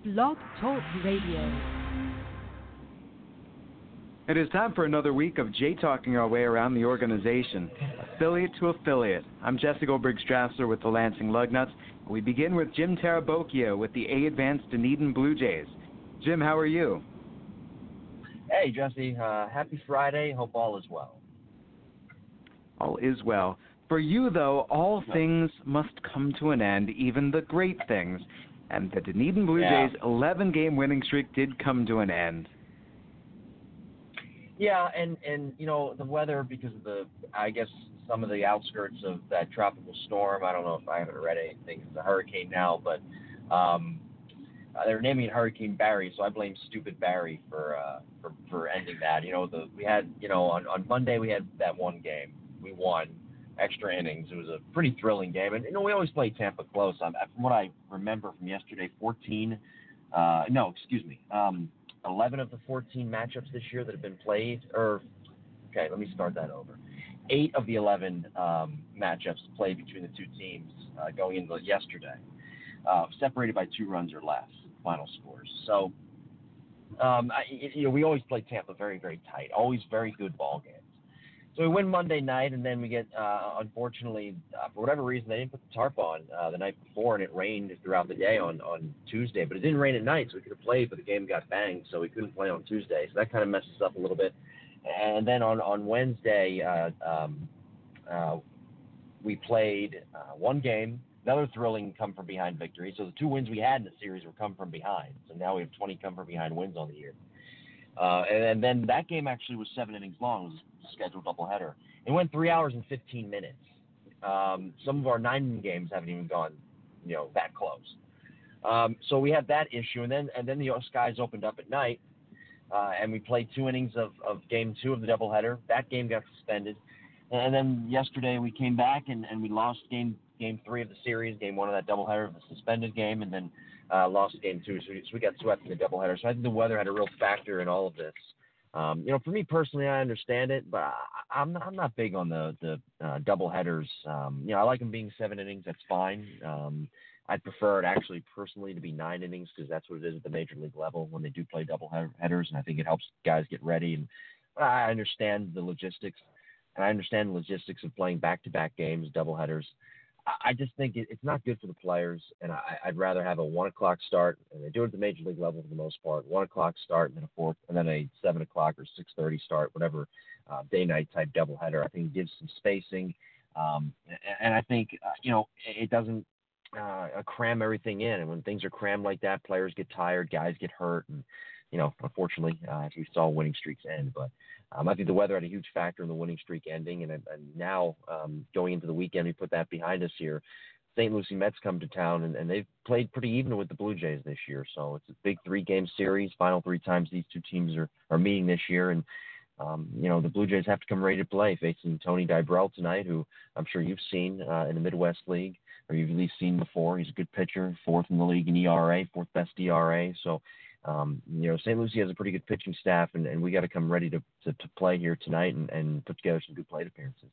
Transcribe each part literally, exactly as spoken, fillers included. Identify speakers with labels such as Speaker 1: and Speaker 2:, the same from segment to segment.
Speaker 1: Blog Talk Radio.
Speaker 2: It is time for another week of J-Talking our way around the organization, affiliate to affiliate. I'm Jesse Goldberg-Strassler with the Lansing Lugnuts. We begin with Jim Tarabocchio with the A-Advanced Dunedin Blue Jays. Jim, how are you?
Speaker 3: Hey, Jesse. Uh, happy Friday. Hope all is well.
Speaker 2: All is well. For you, though, all things must come to an end, even the great things. And the Dunedin Blue
Speaker 3: Yeah.
Speaker 2: Jays' eleven-game winning streak did come to an end.
Speaker 3: Yeah, and, and, you know, the weather, because of the, I guess, some of the outskirts of that tropical storm, I don't know if I haven't read anything. It's a hurricane now, but um, uh, they're naming it Hurricane Barry, so I blame stupid Barry for uh, for, for ending that. You know, the we had, you know, on, on Monday we had that one game. We won. Extra innings. It was a pretty thrilling game. And, you know, we always play Tampa close. Um, from what I remember from yesterday, fourteen, uh, no, excuse me, um, eleven of the fourteen matchups this year that have been played, or, okay, let me start that over. Eight of the eleven um, matchups played between the two teams uh, going into yesterday, uh, separated by two runs or less, final scores. So, um, I, you know, we always play Tampa very, very tight, always very good ball games. So we win Monday night, and then we get, uh, unfortunately, uh, for whatever reason, they didn't put the tarp on uh, the night before, and it rained throughout the day on, on Tuesday. But it didn't rain at night, so we could have played, but the game got banged, so we couldn't play on Tuesday. So that kind of messed us up a little bit. And then on, on Wednesday, uh, um, uh, we played uh, one game, another thrilling come-from-behind victory. So the two wins we had in the series were come-from-behind. So now we have twenty come-from-behind wins on the year. Uh, and, and then that game actually was seven innings long. It was a scheduled doubleheader. It went three hours and fifteen minutes. Um, some of our nine games haven't even gone, you know, that close. Um, so we had that issue, and then and then the skies opened up at night, uh, and we played two innings of, of game two of the doubleheader. That game got suspended, and then yesterday we came back and, and we lost game game three of the series, game one of that doubleheader of the suspended game, and then uh, lost game two. So we, so we got swept in the doubleheader. So I think the weather had a real factor in all of this. Um, you know, for me personally, I understand it, but I, I'm not, I'm not big on the the uh, double headers. Um, you know, I like them being seven innings. That's fine. Um, I'd prefer it actually personally to be nine innings because that's what it is at the major league level when they do play double headers, and I think it helps guys get ready. And I understand the logistics, and I understand the logistics of playing back-to-back games, double headers. I just think it, it's not good for the players, and I, I'd rather have a one o'clock start, and they do it at the major league level for the most part. One o'clock start, and then a four, and then a seven o'clock or six thirty start, whatever uh, day-night type doubleheader. I think it gives some spacing, um, and, and I think uh, you know it doesn't uh, cram everything in. And when things are crammed like that, players get tired, guys get hurt, and you know, unfortunately, uh, as we saw, winning streaks end. But um, I think the weather had a huge factor in the winning streak ending. And, and now um, going into the weekend, we put that behind us here. Saint Lucie Mets come to town, and, and they've played pretty even with the Blue Jays this year. So it's a big three-game series, final three times these two teams are, are meeting this year. And, um, you know, the Blue Jays have to come ready to play, facing Tony Dybrell tonight, who I'm sure you've seen uh, in the Midwest League, or you've at least seen before. He's a good pitcher, fourth in the league in E R A, fourth best E R A. So, Um, you know, Saint Lucie has a pretty good pitching staff, and, and we got to come ready to, to, to play here tonight and, and put together some good plate appearances.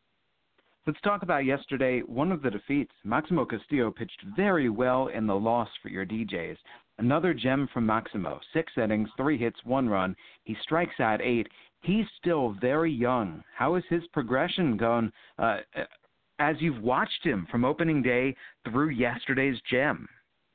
Speaker 2: Let's talk about yesterday, one of the defeats. Maximo Castillo pitched very well in the loss for your D Js. Another gem from Maximo, six innings, three hits, one run. He strikes out eight. He's still very young. How has his progression gone uh, as you've watched him from opening day through yesterday's gem?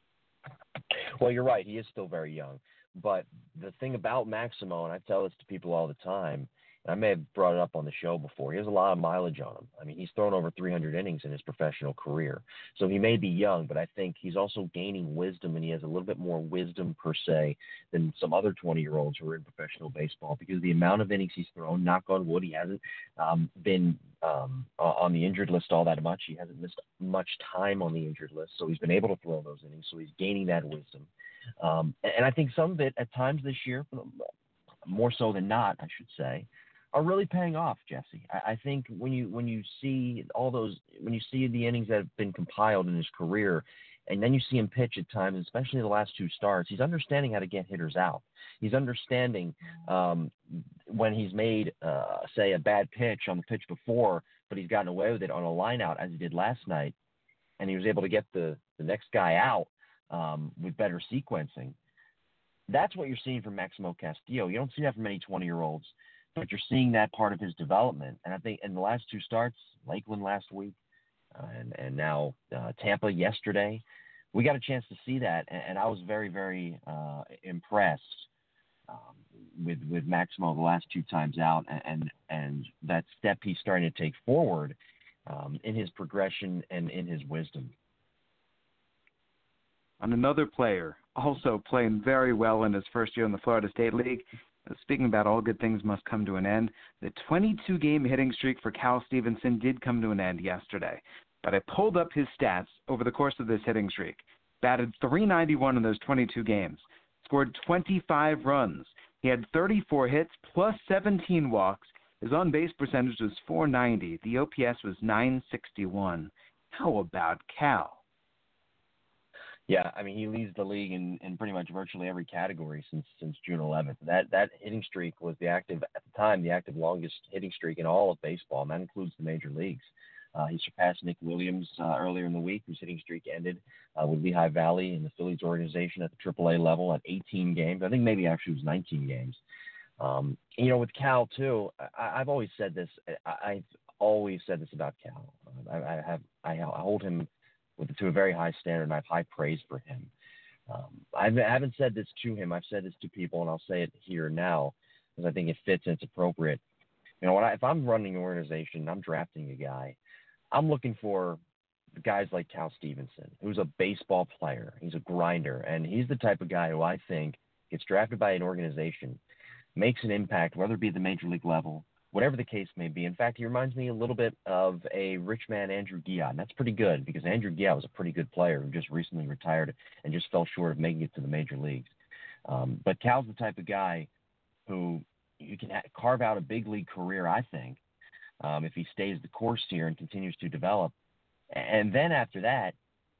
Speaker 3: Well, you're right. He is still very young. But the thing about Maximo, and I tell this to people all the time, and I may have brought it up on the show before, he has a lot of mileage on him. I mean, he's thrown over three hundred innings in his professional career. So he may be young, but I think he's also gaining wisdom, and he has a little bit more wisdom, per se, than some other twenty-year-olds who are in professional baseball, because the amount of innings he's thrown, knock on wood, he hasn't um, been um, on the injured list all that much. He hasn't missed much time on the injured list, so he's been able to throw those innings, so he's gaining that wisdom. Um, and I think some of it at times this year, more so than not, I should say, are really paying off, Jesse. I, I think when you when you see all those, when you see the innings that have been compiled in his career, and then you see him pitch at times, especially the last two starts, he's understanding how to get hitters out. He's understanding um, when he's made, uh, say, a bad pitch on the pitch before, but he's gotten away with it on a line out, as he did last night, and he was able to get the, the next guy out. um, with better sequencing. That's what you're seeing from Maximo Castillo. You don't see that from many twenty-year-olds, but you're seeing that part of his development. And I think in the last two starts, Lakeland last week, uh, and, and now uh, Tampa yesterday, we got a chance to see that. And, and I was very, very uh, impressed um, with with Maximo the last two times out, and, and, and that step he's starting to take forward um, in his progression and in his wisdom.
Speaker 2: On another player, also playing very well in his first year in the Florida State League, speaking about all good things must come to an end, the twenty-two game hitting streak for Cal Stevenson did come to an end yesterday. But I pulled up his stats over the course of this hitting streak. Batted three ninety-one in those twenty-two games. Scored twenty-five runs. He had thirty-four hits plus seventeen walks. His on-base percentage was four ninety. The O P S was nine sixty-one. How about Cal?
Speaker 3: Yeah, I mean, he leads the league in, in pretty much virtually every category since since June eleventh. That that hitting streak was the active, at the time, the active longest hitting streak in all of baseball, and that includes the major leagues. Uh, he surpassed Nick Williams uh, earlier in the week, whose hitting streak ended uh, with Lehigh Valley in the Phillies organization at the triple A level at eighteen games. I think maybe actually it was nineteen games. Um, you know, with Cal, too, I, I've always said this. I, I've always said this about Cal. I, I have I, I hold him with to a very high standard, and I have high praise for him. Um, I've, I haven't said this to him. I've said this to people, and I'll say it here now because I think it fits and it's appropriate. You know, when I, if I'm running an organization, I'm drafting a guy, I'm looking for guys like Cal Stevenson, who's a baseball player. He's a grinder, and he's the type of guy who I think gets drafted by an organization, makes an impact, whether it be at the major league level, whatever the case may be. In fact, he reminds me a little bit of a rich man, Andrew Guillotte. And that's pretty good because Andrew Guillotte was a pretty good player who just recently retired and just fell short of making it to the major leagues. Um, but Cal's the type of guy who you can ha- carve out a big league career, I think, um, if he stays the course here and continues to develop. And then after that,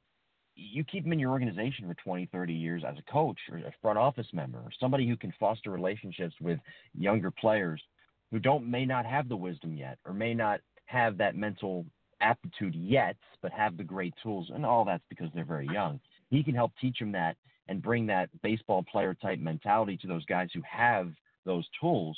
Speaker 3: you keep him in your organization for twenty, thirty years as a coach or a front office member or somebody who can foster relationships with younger players who don't may not have the wisdom yet or may not have that mental aptitude yet, but have the great tools. And all that's because they're very young. He can help teach them that and bring that baseball player type mentality to those guys who have those tools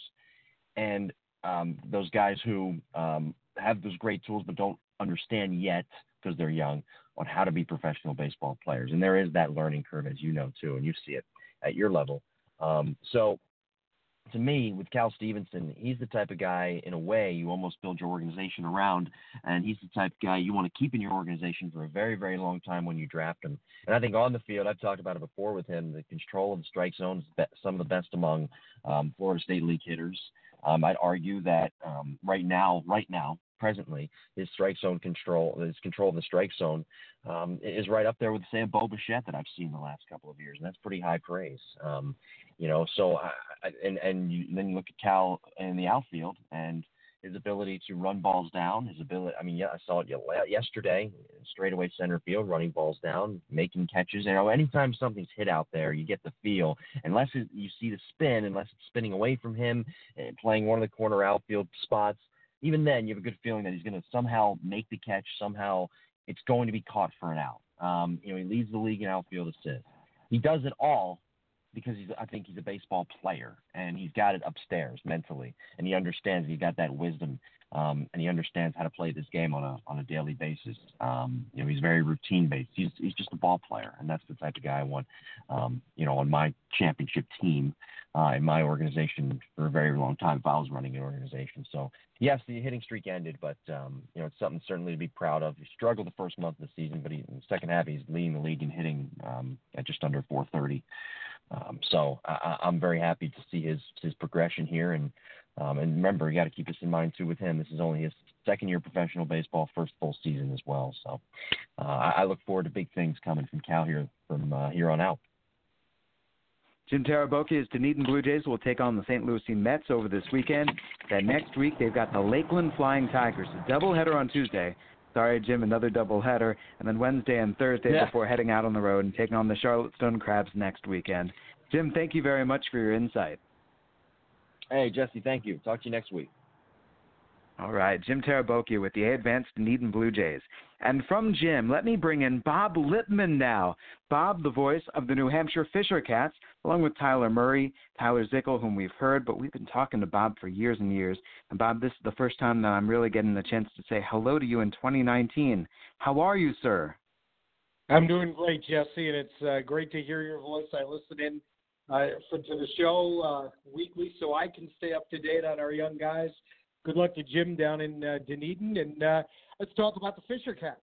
Speaker 3: and um, those guys who um, have those great tools but don't understand yet because they're young on how to be professional baseball players. And there is that learning curve, as you know, too, and you see it at your level. Um, so, to me, with Cal Stevenson, he's the type of guy, in a way, you almost build your organization around, and he's the type of guy you want to keep in your organization for a very, very long time when you draft him. And I think on the field, I've talked about it before with him, the control of the strike zone is some of the best among um, Florida State League hitters. Um, I'd argue that um, right now, right now, presently, his strike zone control, his control of the strike zone um, is right up there with, say, a Bo Bichette that I've seen the last couple of years, and that's pretty high praise. Um, you know, so I, I, and and you, then you look at Cal in the outfield and his ability to run balls down, his ability. I mean, yeah, I saw it yesterday, straightaway center field, running balls down, making catches. You know, anytime something's hit out there, you get the feel. Unless it, you see the spin, unless it's spinning away from him, and playing one of the corner outfield spots. Even then, you have a good feeling that he's going to somehow make the catch. Somehow, it's going to be caught for an out. Um, you know, he leads the league in outfield assists. He does it all because he's, I think he's a baseball player, and he's got it upstairs mentally, and he understands. He's got that wisdom, um, and he understands how to play this game on a on a daily basis. Um, you know, he's very routine based. He's he's just a ball player, and that's the type of guy I want. Um, you know, on my championship team, uh, in my organization for a very long time, if I was running an organization. So yes, the hitting streak ended, but um, you know, it's something certainly to be proud of. He struggled the first month of the season, but he, in the second half, he's leading the league in hitting um, at just under four thirty. Um, so I, I'm very happy to see his his progression here, and um, and remember, you got to keep this in mind too with him. This is only his second year professional baseball, first full season as well. So uh, I, I look forward to big things coming from Cal here from uh, here on out.
Speaker 2: Jim Taraboki's Dunedin Blue Jays will take on the Saint Louis Mets over this weekend. Then next week they've got the Lakeland Flying Tigers, a doubleheader on Tuesday. Sorry, Jim, another doubleheader, and then Wednesday and Thursday yeah. before heading out on the road and taking on the Charlotte Stone Crabs next weekend. Jim, thank you very much for your insight.
Speaker 3: Hey, Jesse, thank you. Talk to you next week.
Speaker 2: All right, Jim Tarabokia with the Advanced Dunedin Blue Jays. And from Jim, let me bring in Bob Lippman now. Bob, the voice of the New Hampshire Fisher Cats, along with Tyler Murray, Tyler Zickel, whom we've heard, but we've been talking to Bob for years and years. And Bob, this is the first time that I'm really getting the chance to say hello to you in twenty nineteen. How are you, sir?
Speaker 4: I'm doing great, Jesse, and it's uh, great to hear your voice. I listen in uh, for, to the show uh, weekly so I can stay up to date on our young guys. Good luck to Jim down in uh, Dunedin, and uh, let's talk about the Fisher Cats.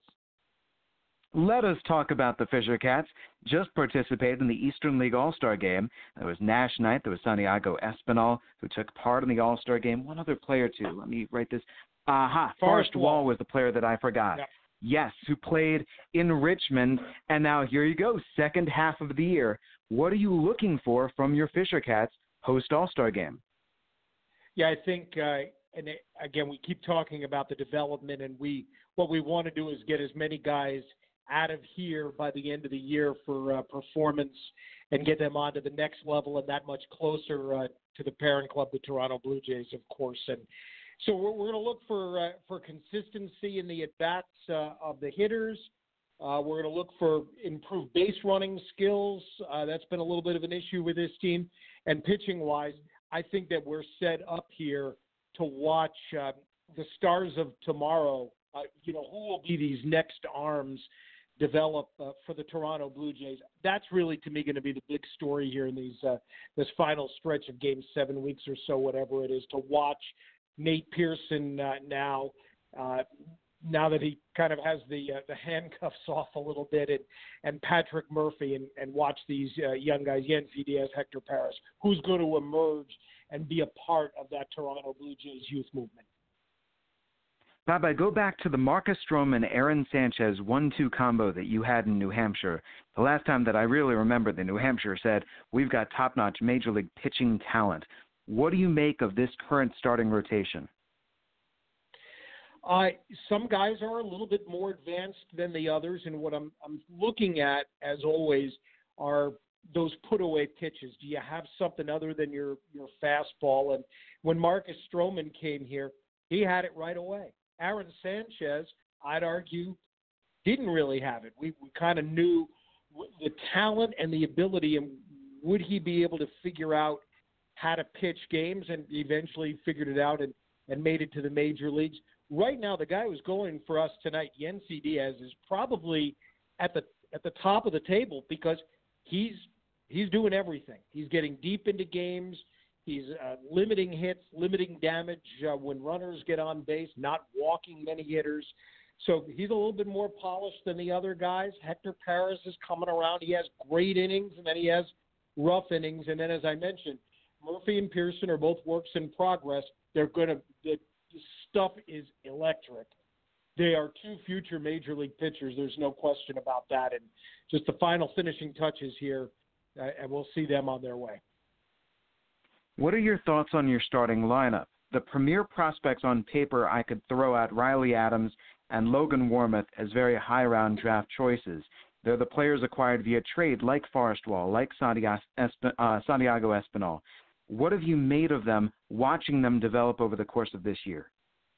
Speaker 2: Let us talk about the Fisher Cats. Just participated in the Eastern League All-Star Game. There was Nash Knight. There was Santiago Espinal, who took part in the All-Star Game. One other player, too. Let me write this. Aha, Forrest Wall was the player that I forgot.
Speaker 4: Yeah.
Speaker 2: Yes, who played in Richmond. And now here you go, second half of the year. What are you looking for from your Fisher Cats post All-Star Game?
Speaker 4: Yeah, I think uh, – and it, again, we keep talking about the development, and we what we want to do is get as many guys out of here by the end of the year for uh, performance and get them onto the next level and that much closer uh, to the parent club, the Toronto Blue Jays, of course. And so we're, we're going to look for uh, for consistency in the at-bats uh, of the hitters. Uh, we're going to look for improved base running skills. Uh, that's been a little bit of an issue with this team. And pitching-wise, I think that we're set up here to watch uh, the stars of tomorrow, uh, you know, who will be these next arms develop uh, for the Toronto Blue Jays. That's really, to me, going to be the big story here in these uh, this final stretch of game seven weeks or so, whatever it is, to watch Nate Pearson uh, now, uh, now that he kind of has the uh, the handcuffs off a little bit, and, and Patrick Murphy, and, and watch these uh, young guys, Yennsy Diaz, Hector Paris, who's going to emerge and be a part of that Toronto Blue Jays youth movement.
Speaker 2: Bob, I go back to the Marcus Stroman, Aaron Sanchez one two combo that you had in New Hampshire. The last time that I really remember, the New Hampshire said, we've got top-notch major league pitching talent. What do you make of this current starting rotation?
Speaker 4: Uh, some guys are a little bit more advanced than the others, and what I'm, I'm looking at, as always, are those put-away pitches. Do you have something other than your, your fastball? And when Marcus Stroman came here, he had it right away. Aaron Sanchez, I'd argue, didn't really have it. We, we kind of knew the talent and the ability, and would he be able to figure out how to pitch games, and eventually figured it out and, and made it to the major leagues. Right now, the guy who's going for us tonight, Yennsy Diaz, is probably at the at the top of the table because he's he's doing everything. He's getting deep into games. He's uh, limiting hits, limiting damage uh, when runners get on base, not walking many hitters. So he's a little bit more polished than the other guys. Hector Paris is coming around. He has great innings, and then he has rough innings. And then, as I mentioned, Murphy and Pearson are both works in progress. They're going to the stuff is electric. They are two future major league pitchers. There's no question about that. And just the final finishing touches here, uh, and we'll see them on their way.
Speaker 2: What are your thoughts on your starting lineup? The premier prospects on paper, I could throw out Riley Adams and Logan Warmoth as very high-round draft choices. They're the players acquired via trade, like Forrest Wall, like Santiago Espinal. What have you made of them, watching them develop over the course of this year?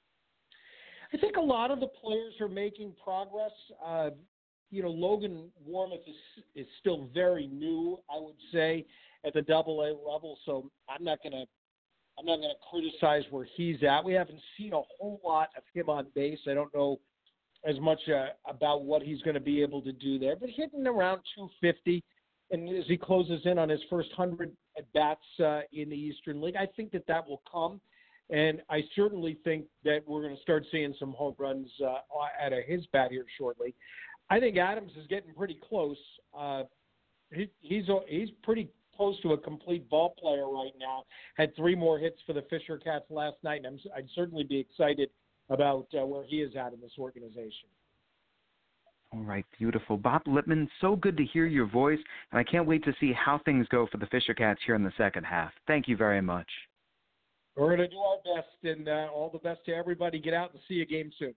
Speaker 4: I think a lot of the players are making progress. Uh, you know, Logan Warmoth is, is still very new, I would say, at the Double A level. So I'm not going to I'm not going to criticize where he's at. We haven't seen a whole lot of him on base. I don't know as much uh, about what he's going to be able to do there, but hitting around two fifty. And as he closes in on his first one hundred at-bats uh, in the Eastern League, I think that that will come. And I certainly think that we're going to start seeing some home runs uh, out of his bat here shortly. I think Adams is getting pretty close. Uh, he, he's he's pretty close to a complete ball player right now. Had three more hits for the Fisher Cats last night, and I'm, I'd certainly be excited about uh, where he is at in this organization.
Speaker 2: All right, beautiful. Bob Lippman, so good to hear your voice, and I can't wait to see how things go for the Fisher Cats here in the second half. Thank you very much.
Speaker 4: We're going to do our best, and uh, all the best to everybody. Get out and see a game soon.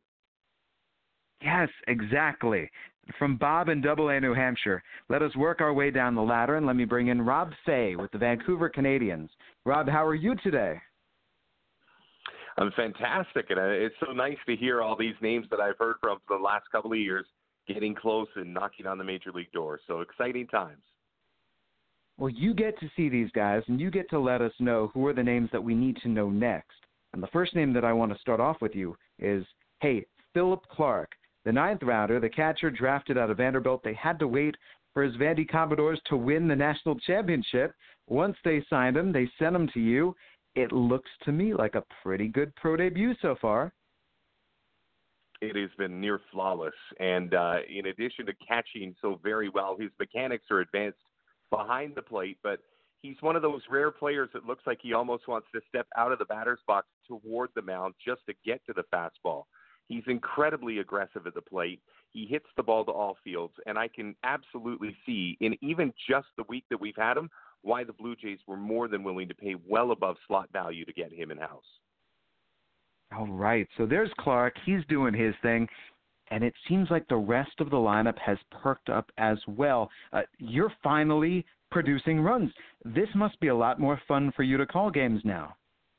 Speaker 2: Yes, exactly. From Bob in Double A New Hampshire, let us work our way down the ladder, and let me bring in Rob Fay with the Vancouver Canadians. Rob, how are you today?
Speaker 5: I'm fantastic, and it's so nice to hear all these names that I've heard from for the last couple of years getting close and knocking on the major league door. So exciting times.
Speaker 2: Well, you get to see these guys, and you get to let us know who are the names that we need to know next. And the first name that I want to start off with you is, hey, Philip Clark, the ninth rounder, the catcher drafted out of Vanderbilt. They had to wait for his Vandy Commodores to win the national championship. Once they signed him, they sent him to you. It looks to me like a pretty good pro debut so far.
Speaker 5: It has been near flawless. And uh, in addition to catching so very well, his mechanics are advanced behind the plate, but he's one of those rare players that looks like he almost wants to step out of the batter's box toward the mound just to get to the fastball. He's incredibly aggressive at the plate. He hits the ball to all fields, and I can absolutely see in even just the week that we've had him why the Blue Jays were more than willing to pay well above slot value to get him in-house.
Speaker 2: All right, so there's Clark. He's doing his thing, and it seems like the rest of the lineup has perked up as well. Uh, you're finally producing runs. This must be a lot more fun for you to call games now.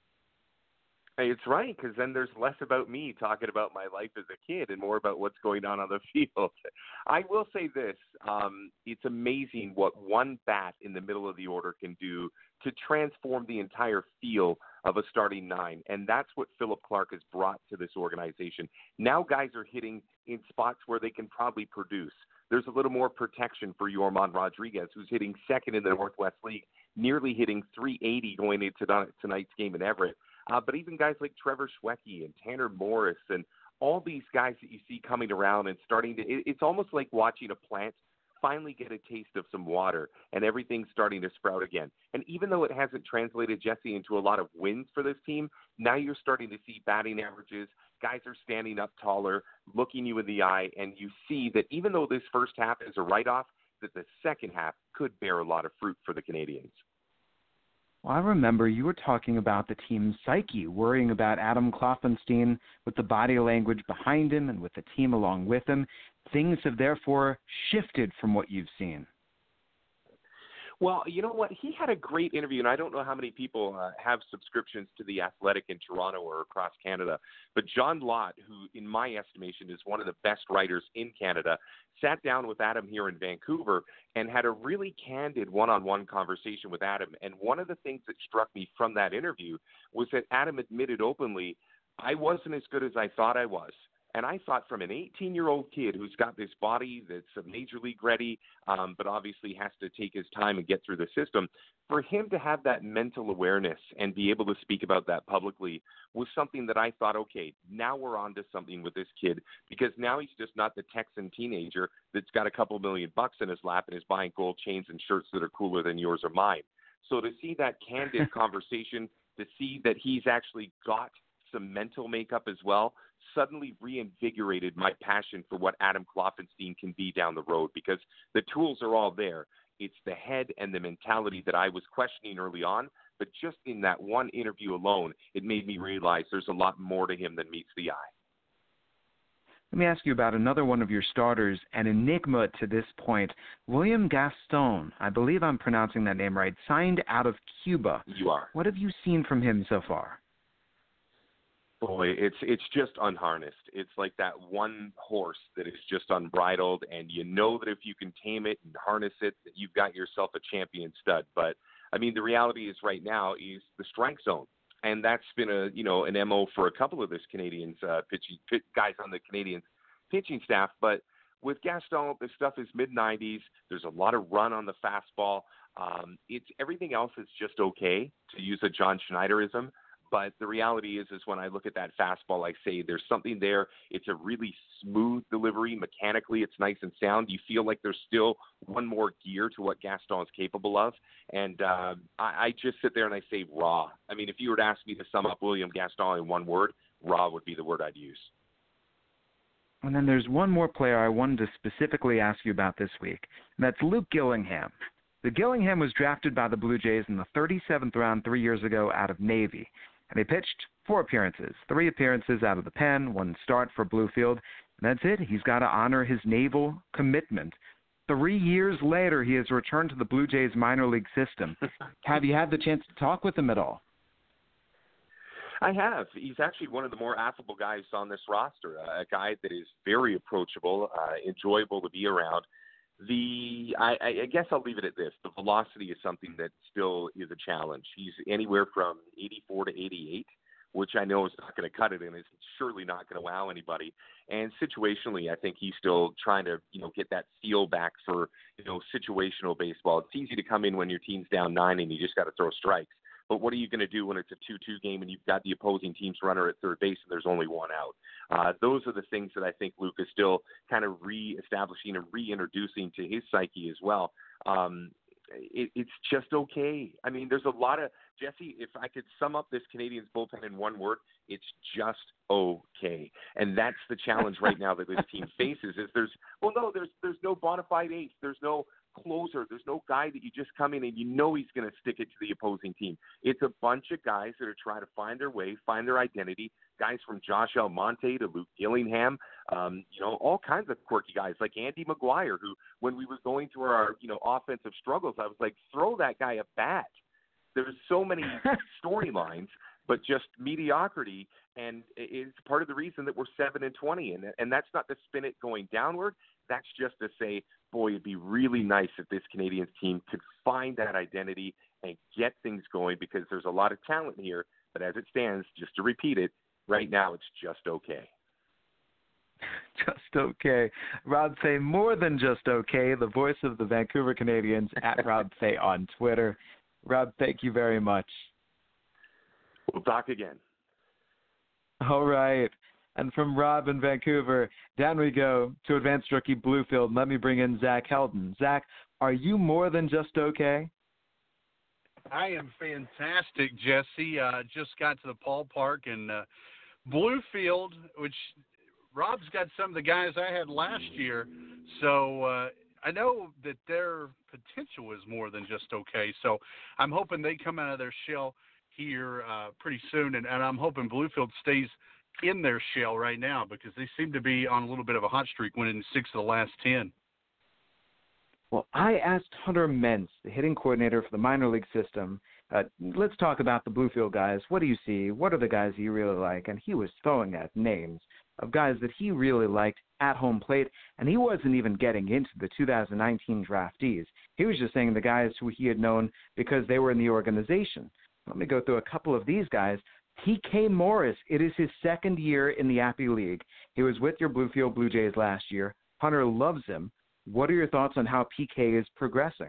Speaker 5: Hey, it's right, because then there's less about me talking about my life as a kid and more about what's going on on the field. I will say this. Um, it's amazing what one bat in the middle of the order can do to transform the entire feel of a starting nine, and that's what Philip Clark has brought to this organization. Now guys are hitting in spots where they can probably produce. There's a little more protection for Yorman Rodriguez, who's hitting second in the Northwest League, nearly hitting three eighty going into tonight's game in Everett. Uh, but even guys like Trevor Schwecke and Tanner Morris and all these guys that you see coming around and starting to it, – it's almost like watching a plant finally get a taste of some water and everything's starting to sprout again. And even though it hasn't translated, Jesse, into a lot of wins for this team, now you're starting to see batting averages. Guys are standing up taller, looking you in the eye, and you see that even though this first half is a write-off, that the second half could bear a lot of fruit for the Canadians.
Speaker 2: Well, I remember you were talking about the team's psyche, worrying about Adam Kloffenstein with the body language behind him and with the team along with him. Things have therefore shifted from what you've seen.
Speaker 5: Well, you know what? He had a great interview, and I don't know how many people uh, have subscriptions to The Athletic in Toronto or across Canada, but John Lott, who in my estimation is one of the best writers in Canada, sat down with Adam here in Vancouver and had a really candid one-on-one conversation with Adam. And one of the things that struck me from that interview was that Adam admitted openly, I wasn't as good as I thought I was. And I thought from an eighteen-year-old kid who's got this body that's a major league ready, um, but obviously has to take his time and get through the system, for him to have that mental awareness and be able to speak about that publicly was something that I thought, okay, now we're on to something with this kid, because now he's just not the Texan teenager that's got a couple million bucks in his lap and is buying gold chains and shirts that are cooler than yours or mine. So to see that candid conversation, to see that he's actually got some mental makeup as well, suddenly reinvigorated my passion for what Adam Kloffenstein can be down the road, because the tools are all there. It's the head and the mentality that I was questioning early on, but just in that one interview alone, it made me realize there's a lot more to him than meets the eye.
Speaker 2: Let me ask you about another one of your starters, an enigma to this point, William Gaston. I believe I'm pronouncing that name right, signed out of Cuba.
Speaker 5: You are.
Speaker 2: What have you seen from him so far?
Speaker 5: Boy, it's it's just unharnessed. It's like that one horse that is just unbridled, and you know that if you can tame it and harness it, that you've got yourself a champion stud. But, I mean, the reality is right now is the strike zone, and that's been a you know an M O for a couple of this Canadians uh, pitching pit, guys on the Canadians pitching staff. But with Gaston, the stuff is mid nineties. There's a lot of run on the fastball. Um, it's everything else is just okay, to use a John Schneiderism. But the reality is, is when I look at that fastball, I say there's something there. It's a really smooth delivery. Mechanically, it's nice and sound. You feel like there's still one more gear to what Gaston is capable of. And uh, I, I just sit there and I say raw. I mean, if you were to ask me to sum up William Gaston in one word, raw would be the word I'd use.
Speaker 2: And then there's one more player I wanted to specifically ask you about this week, and that's Luke Gillingham. The Gillingham was drafted by the Blue Jays in the thirty-seventh round three years ago out of Navy. And he pitched four appearances, three appearances out of the pen, one start for Bluefield. And that's it. He's got to honor his naval commitment. Three years later, he has returned to the Blue Jays minor league system. Have you had the chance to talk with him at all?
Speaker 5: I have. He's actually one of the more affable guys on this roster, uh, a guy that is very approachable, uh, enjoyable to be around. The I, I guess I'll leave it at this. The velocity is something that still is a challenge. He's anywhere from eighty-four to eighty-eight, which I know is not going to cut it, and it's surely not going to wow anybody. And situationally, I think he's still trying to, you know, get that feel back for, you know, situational baseball. It's easy to come in when your team's down nine and you just got to throw strikes. But what are you going to do when it's a two two game and you've got the opposing team's runner at third base and there's only one out? Uh, those are the things that I think Luke is still kind of re-establishing and reintroducing to his psyche as well. Um, it, it's just okay. I mean, there's a lot of – Jesse, if I could sum up this Canadians bullpen in one word, it's just okay. And that's the challenge right now that this team faces is there's – well, no, there's there's no bona fide ace. There's no – closer. There's no guy that you just come in and you know he's going to stick it to the opposing team. It's a bunch of guys that are trying to find their way, find their identity. Guys from Josh Almonte to Luke Gillingham, um, you know, all kinds of quirky guys like Andy McGuire, who when we were going through our, you know, offensive struggles, I was like, throw that guy a bat. There's so many storylines, but just mediocrity, and it's part of the reason that we're seven and twenty. And and that's not to spin it going downward. That's just to say, boy, it'd be really nice if this Canadians team could find that identity and get things going because there's a lot of talent here. But as it stands, just to repeat it, right now it's just okay.
Speaker 2: Just okay. Rob Fay, more than just okay, the voice of the Vancouver Canadians at Rob Fay on Twitter. Rob, thank you very much.
Speaker 5: We'll talk again.
Speaker 2: All right. And from Rob in Vancouver, down we go to advanced rookie Bluefield. Let me bring in Zach Heldon. Zach, are you more than just okay?
Speaker 6: I am fantastic, Jesse. Uh, just got to the ballpark and uh, Bluefield, which Rob's got some of the guys I had last year. So uh, I know that their potential is more than just okay. So I'm hoping they come out of their shell here uh, pretty soon. And, and I'm hoping Bluefield stays in their shell right now because they seem to be on a little bit of a hot streak, winning six of the last ten.
Speaker 2: Well, I asked Hunter Mentz, the hitting coordinator for the minor league system, uh, let's talk about the Bluefield guys. What do you see? What are the guys you really like? And he was throwing out names of guys that he really liked at home plate, and he wasn't even getting into the two thousand nineteen draftees. He was just saying the guys who he had known because they were in the organization. Let me go through a couple of these guys. P K Morris, it is his second year in the Appy League. He was with your Bluefield Blue Jays last year. Hunter loves him. What are your thoughts on how P K is progressing?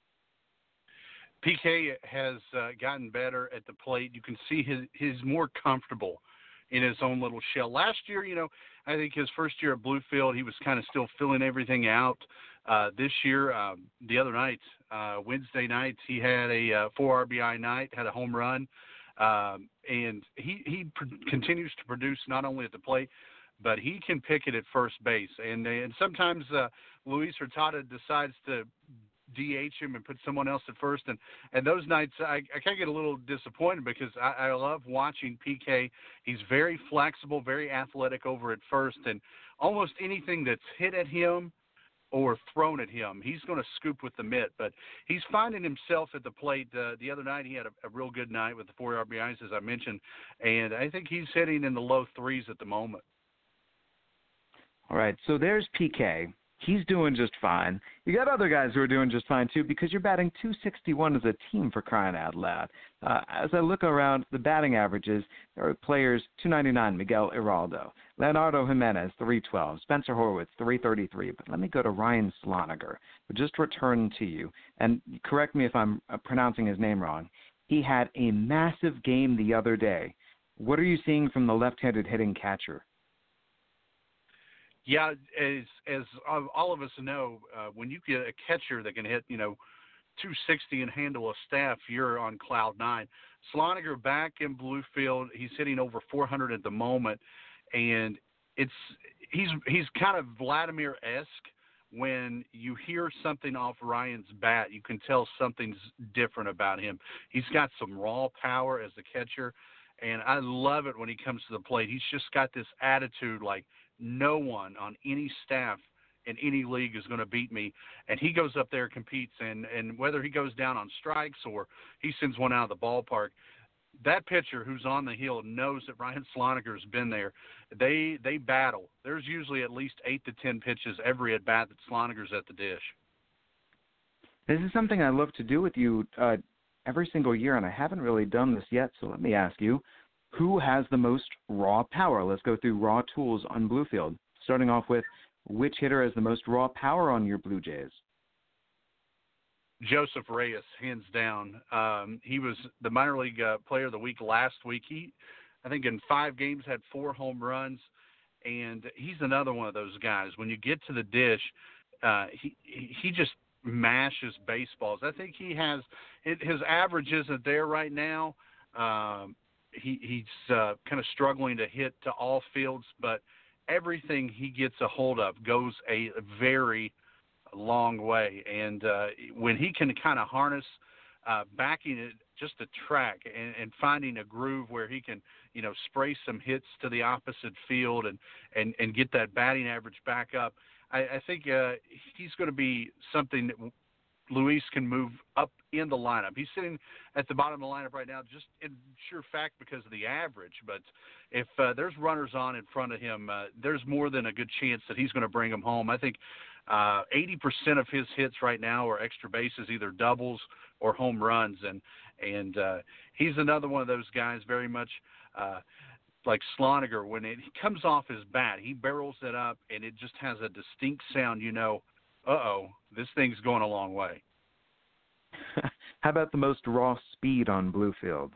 Speaker 6: P K has uh, gotten better at the plate. You can see his he's more comfortable in his own little shell. Last year, you know, I think his first year at Bluefield, he was kind of still filling everything out. Uh, this year, um, the other night, uh, Wednesday night, he had a uh, four R B I night, had a home run. Um, and he, he pr- continues to produce not only at the plate, but he can pick it at first base. And and sometimes uh, Luis Hurtado decides to D H him and put someone else at first. And, and those nights I, I kind of get a little disappointed because I, I love watching P K. He's very flexible, very athletic over at first. And almost anything that's hit at him or thrown at him, he's going to scoop with the mitt. But he's finding himself at the plate. Uh, the other night he had a, a real good night with the four R B Is, as I mentioned. And I think he's hitting in the low threes at the moment.
Speaker 2: All right, so there's P K. He's doing just fine. You got other guys who are doing just fine, too, because you're batting two sixty-one as a team, for crying out loud. Uh, as I look around the batting averages, there are players, two ninety-nine, Miguel Iraldo, Leonardo Jimenez, three twelve, Spencer Horwitz, three thirty-three. But let me go to Ryan Sloniger, who just returned to you. And correct me if I'm uh, pronouncing his name wrong. He had a massive game the other day. What are you seeing from the left-handed hitting catcher?
Speaker 6: Yeah, as as all of us know, uh, when you get a catcher that can hit, you know, two sixty and handle a staff, you're on cloud nine. Sloniger back in Bluefield, he's hitting over four hundred at the moment, and it's he's he's kind of Vladimir-esque. When you hear something off Ryan's bat, you can tell something's different about him. He's got some raw power as a catcher, and I love it when he comes to the plate. He's just got this attitude like, no one on any staff in any league is going to beat me. And he goes up there and competes. And, and whether he goes down on strikes or he sends one out of the ballpark, that pitcher who's on the hill knows that Ryan Sloniger's been there. They they battle. There's usually at least eight to ten pitches every at bat that Sloniger's at the dish.
Speaker 2: This is something I love to do with you uh, every single year, and I haven't really done this yet. So let me ask you, who has the most raw power? Let's go through raw tools on Bluefield. Starting off with, which hitter has the most raw power on your Blue Jays?
Speaker 6: Joseph Reyes, hands down. Um, he was the minor league uh, player of the week last week. He, I think, in five games had four home runs, and he's another one of those guys. When you get to the dish, uh, he he just mashes baseballs. I think he has it, his average isn't there right now. Um, he he's uh, kind of struggling to hit to all fields, but everything he gets a hold of goes a very long way, and uh, when he can kind of harness uh, backing it just a track and, and finding a groove where he can, you know, spray some hits to the opposite field and, and, and get that batting average back up, I, I think uh, he's going to be something that Luis can move up in the lineup. He's sitting at the bottom of the lineup right now just in sheer fact because of the average, but if uh, there's runners on in front of him, uh, there's more than a good chance that he's going to bring them home. I think Uh, eighty percent of his hits right now are extra bases, either doubles or home runs, and and uh, he's another one of those guys very much uh, like Sloniger. When it, he comes off his bat, he barrels it up, and it just has a distinct sound. You know, uh-oh, this thing's going a long way.
Speaker 2: How about the most raw speed on Bluefield?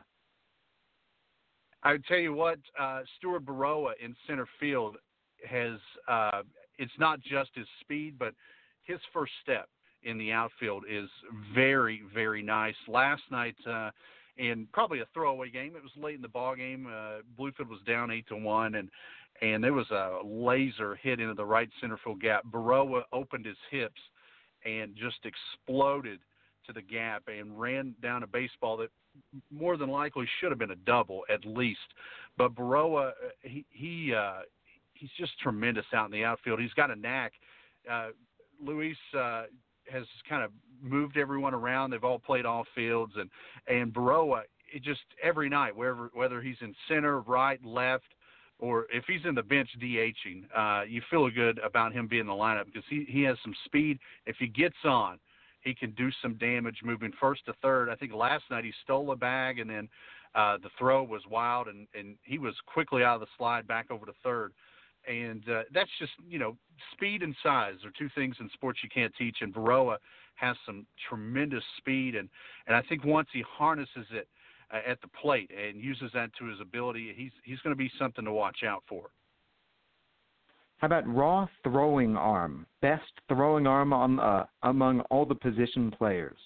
Speaker 6: I would tell you what, uh, Stuart Baroa in center field has uh, – it's not just his speed, but his first step in the outfield is very, very nice. Last night, uh, in probably a throwaway game, it was late in the ball game. Uh, Bluefield was down eight to one, and and there was a laser hit into the right center field gap. Baroa opened his hips and just exploded to the gap and ran down a baseball that more than likely should have been a double at least. But Baroa, he he. Uh, He's just tremendous out in the outfield. He's got a knack. Uh, Luis uh, has kind of moved everyone around. They've all played all fields, and and Baroa, it just every night, wherever whether he's in center, right, left, or if he's in the bench DHing, uh, you feel good about him being in the lineup because he he has some speed. If he gets on, he can do some damage moving first to third. I think last night he stole a bag, and then uh, the throw was wild, and and he was quickly out of the slide back over to third. And uh, that's just, you know, speed and size are two things in sports you can't teach. And Baroa has some tremendous speed. And, and I think once he harnesses it uh, at the plate and uses that to his ability, he's he's going to be something to watch out for.
Speaker 2: How about raw throwing arm? Best throwing arm on uh, among all the position players?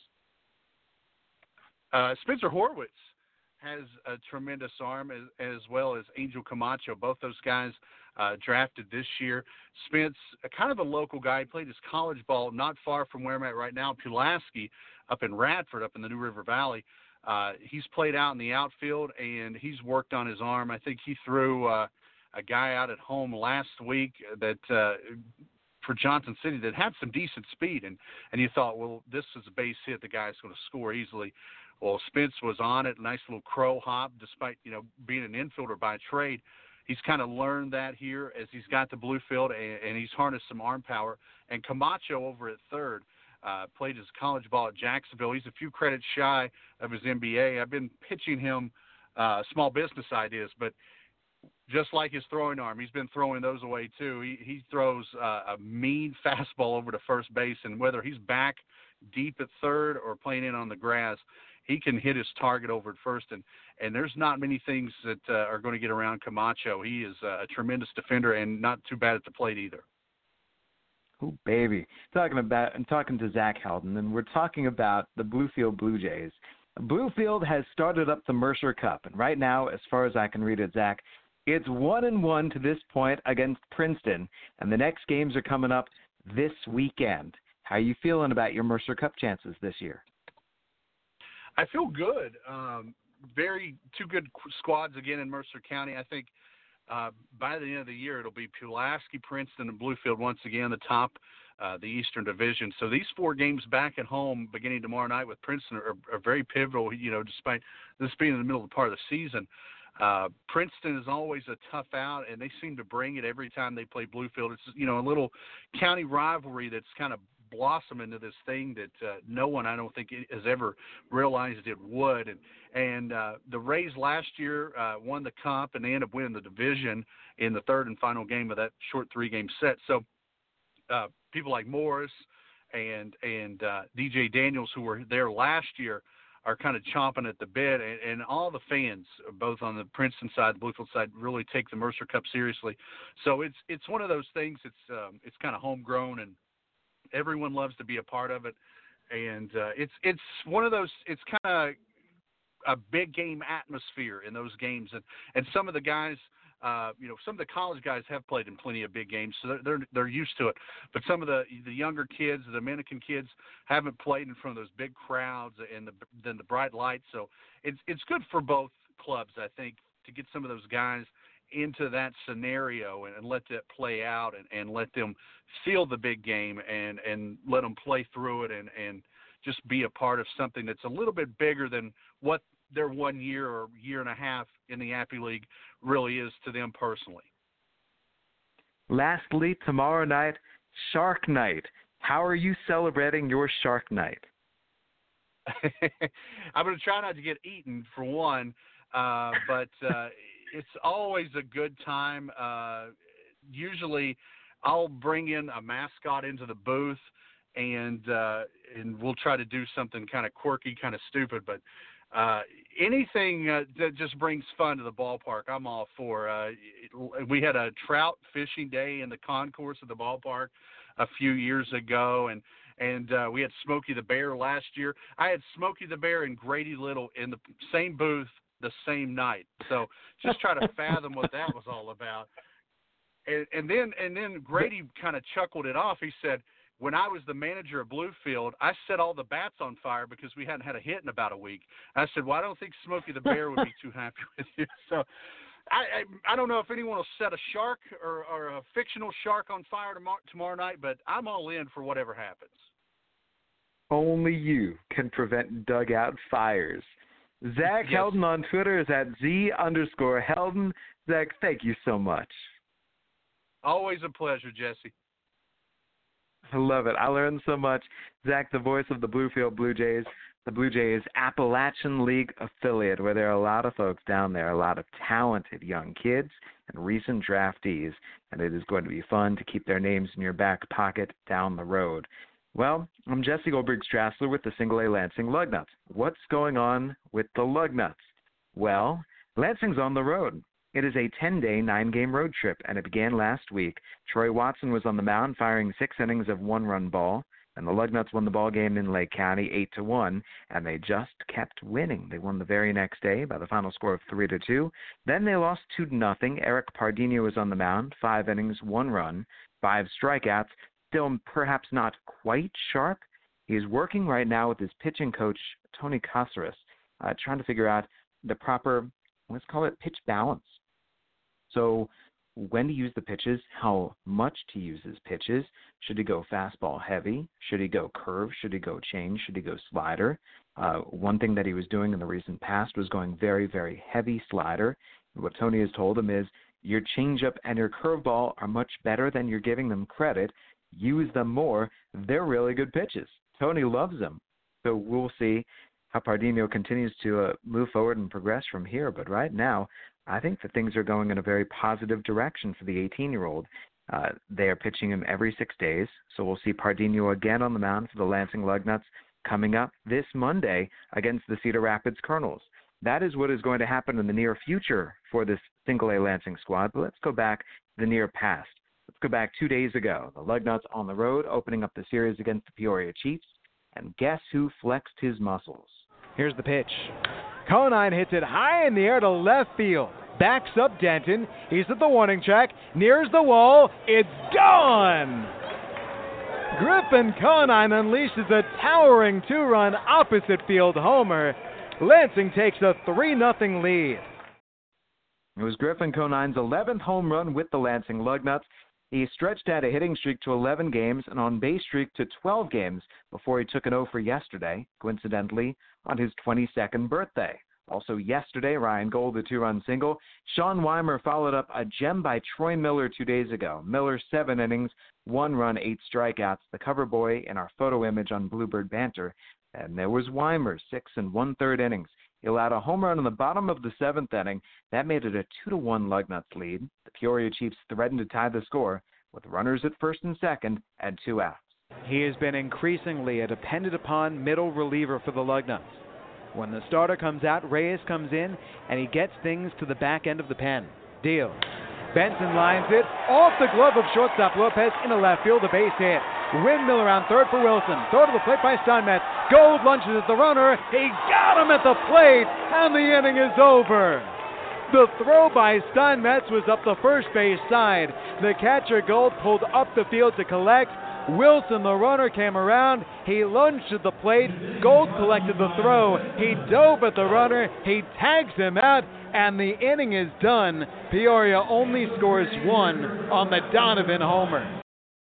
Speaker 6: Uh, Spencer Horwitz has a tremendous arm, as, as well as Angel Camacho. Both those guys uh, drafted this year. Spence, a kind of a local guy, played his college ball not far from where I'm at right now, Pulaski, up in Radford, up in the New River Valley. Uh, he's played out in the outfield, and he's worked on his arm. I think he threw uh, a guy out at home last week that uh, for Johnson City that had some decent speed, and, and you thought, well, this is a base hit. The guy's going to score easily. Well, Spence was on it, nice little crow hop, despite, you know, being an infielder by trade. He's kind of learned that here as he's got the Bluefield, and, and he's harnessed some arm power. And Camacho over at third uh, played his college ball at Jacksonville. He's a few credits shy of his M B A. I've been pitching him uh, small business ideas, but just like his throwing arm, he's been throwing those away too. He, he throws uh, a mean fastball over to first base, and whether he's back deep at third or playing in on the grass, he can hit his target over at first, and, and there's not many things that uh, are going to get around Camacho. He is a tremendous defender and not too bad at the plate either.
Speaker 2: Oh, baby. Talking about, I'm talking to Zach Helden, and we're talking about the Bluefield Blue Jays. Bluefield has started up the Mercer Cup, and right now, as far as I can read it, Zach, it's one and one to this point against Princeton, and the next games are coming up this weekend. How are you feeling about your Mercer Cup chances this year?
Speaker 6: I feel good. Um, very two good squads again in Mercer County. I think uh, by the end of the year it'll be Pulaski, Princeton, and Bluefield once again the top uh, the Eastern Division. So these four games back at home beginning tomorrow night with Princeton are, are very pivotal, you know, despite this being in the middle of the part of the season. Uh, Princeton is always a tough out, and they seem to bring it every time they play Bluefield. It's, you know, a little county rivalry that's kind of blossom into this thing that uh, no one, I don't think, has ever realized it would. And and uh, the Rays last year uh, won the Cup, and they ended up winning the division in the third and final game of that short three-game set. So uh, people like Morris and and uh, D J Daniels, who were there last year, are kind of chomping at the bit, and, and all the fans, both on the Princeton side, the Bluefield side, really take the Mercer Cup seriously. So it's it's one of those things. It's um, it's kind of homegrown, and everyone loves to be a part of it. And uh, it's it's one of those. It's kind of a big game atmosphere in those games, and and some of the guys. Uh, you know, some of the college guys have played in plenty of big games, so they're, they're they're used to it. But some of the the younger kids, the Dominican kids, haven't played in front of those big crowds and the then the bright lights. So it's it's good for both clubs, I think, to get some of those guys into that scenario and, and let that play out and, and let them feel the big game and, and let them play through it and, and just be a part of something that's a little bit bigger than what their one year or year and a half in the Appy League really is to them personally.
Speaker 2: Lastly, tomorrow night, Shark Night. How are you celebrating your Shark Night?
Speaker 6: I'm going to try not to get eaten, for one, uh, but uh, it's always a good time. Uh, usually I'll bring in a mascot into the booth, and uh, and we'll try to do something kind of quirky, kind of stupid, but Uh, anything uh, that just brings fun to the ballpark, I'm all for. Uh, it, we had a trout fishing day in the concourse of the ballpark a few years ago, and and uh, we had Smokey the Bear last year. I had Smokey the Bear and Grady Little in the same booth the same night. So just try to fathom what that was all about. And, and then and then Grady kind of chuckled it off. He said, when I was the manager of Bluefield, I set all the bats on fire because we hadn't had a hit in about a week. I said, well, I don't think Smokey the Bear would be too happy with you. So I, I I don't know if anyone will set a shark or, or a fictional shark on fire tomorrow, tomorrow night, but I'm all in for whatever happens.
Speaker 2: Only you can prevent dugout fires. Zach
Speaker 6: Yes.
Speaker 2: Helden on Twitter is at Z underscore Helden. Zach, thank you so much.
Speaker 6: Always a pleasure, Jesse.
Speaker 2: I love it. I learned so much. Zach, the voice of the Bluefield Blue Jays, the Blue Jays Appalachian League affiliate, where there are a lot of folks down there, a lot of talented young kids and recent draftees, and it is going to be fun to keep their names in your back pocket down the road. Well, I'm Jesse Goldberg-Strassler with the Single A Lansing Lugnuts. What's going on with the Lugnuts? Well, Lansing's on the road. It is a ten-day, nine-game road trip, and it began last week. Troy Watson was on the mound, firing six innings of one-run ball, and the Lugnuts won the ball game in Lake County eight to one, and they just kept winning. They won the very next day by the final score of three to two. Then they lost two to nothing. Eric Pardinho was on the mound, five innings, one run, five strikeouts. Still perhaps not quite sharp. He is working right now with his pitching coach, Tony Caceres, uh, trying to figure out the proper, let's call it pitch balance. So when to use the pitches, how much to use his pitches. Should he go fastball heavy? Should he go curve? Should he go change? Should he go slider? Uh, one thing that he was doing in the recent past was going very, very heavy slider. And what Tony has told him is your changeup and your curveball are much better than you're giving them credit. Use them more. They're really good pitches. Tony loves them. So we'll see how Pardinho continues to uh, move forward and progress from here. But right now, I think that things are going in a very positive direction for the eighteen-year-old. Uh, they are pitching him every six days, so we'll see Pardinho again on the mound for the Lansing Lugnuts coming up this Monday against the Cedar Rapids Colonels. That is what is going to happen in the near future for this Single A Lansing squad, but let's go back to the near past. Let's go back two days ago. The Lugnuts on the road opening up the series against the Peoria Chiefs, and guess who flexed his muscles?
Speaker 7: Here's the pitch. Conine hits it high in the air to left field. Backs up Denton. He's at the warning track. Nears the wall. It's gone! Griffin Conine unleashes a towering two-run opposite field homer. Lansing takes a three nothing lead.
Speaker 2: It was Griffin Conine's eleventh home run with the Lansing Lugnuts. He stretched out a hitting streak to eleven games and on-base streak to twelve games before he took an oh for yesterday, coincidentally, on his twenty-second birthday. Also yesterday, Ryan Gold, a two-run single. Sean Weimer followed up a gem by Troy Miller two days ago. Miller, seven innings, one run, eight strikeouts, the cover boy in our photo image on Bluebird Banter. And there was Weimer, six and one-third innings. He allowed a home run in the bottom of the seventh inning. That made it a two to one Lugnuts lead. The Peoria Chiefs threatened to tie the score with runners at first and second and two outs.
Speaker 7: He has been increasingly a depended-upon middle reliever for the Lugnuts. When the starter comes out, Reyes comes in, and he gets things to the back end of the pen. Deal. Benson lines it off the glove of shortstop Lopez into left field, a base hit. Windmill around third for Wilson. Throw to the plate by Steinmetz. Gold lunges at the runner. He got him at the plate, and the inning is over. The throw by Steinmetz was up the first base side. The catcher, Gold, pulled up the field to collect. Wilson, the runner, came around. He lunged at the plate. Gold collected the throw. He dove at the runner. He tags him out, and the inning is done. Peoria only scores one on the Donovan homer.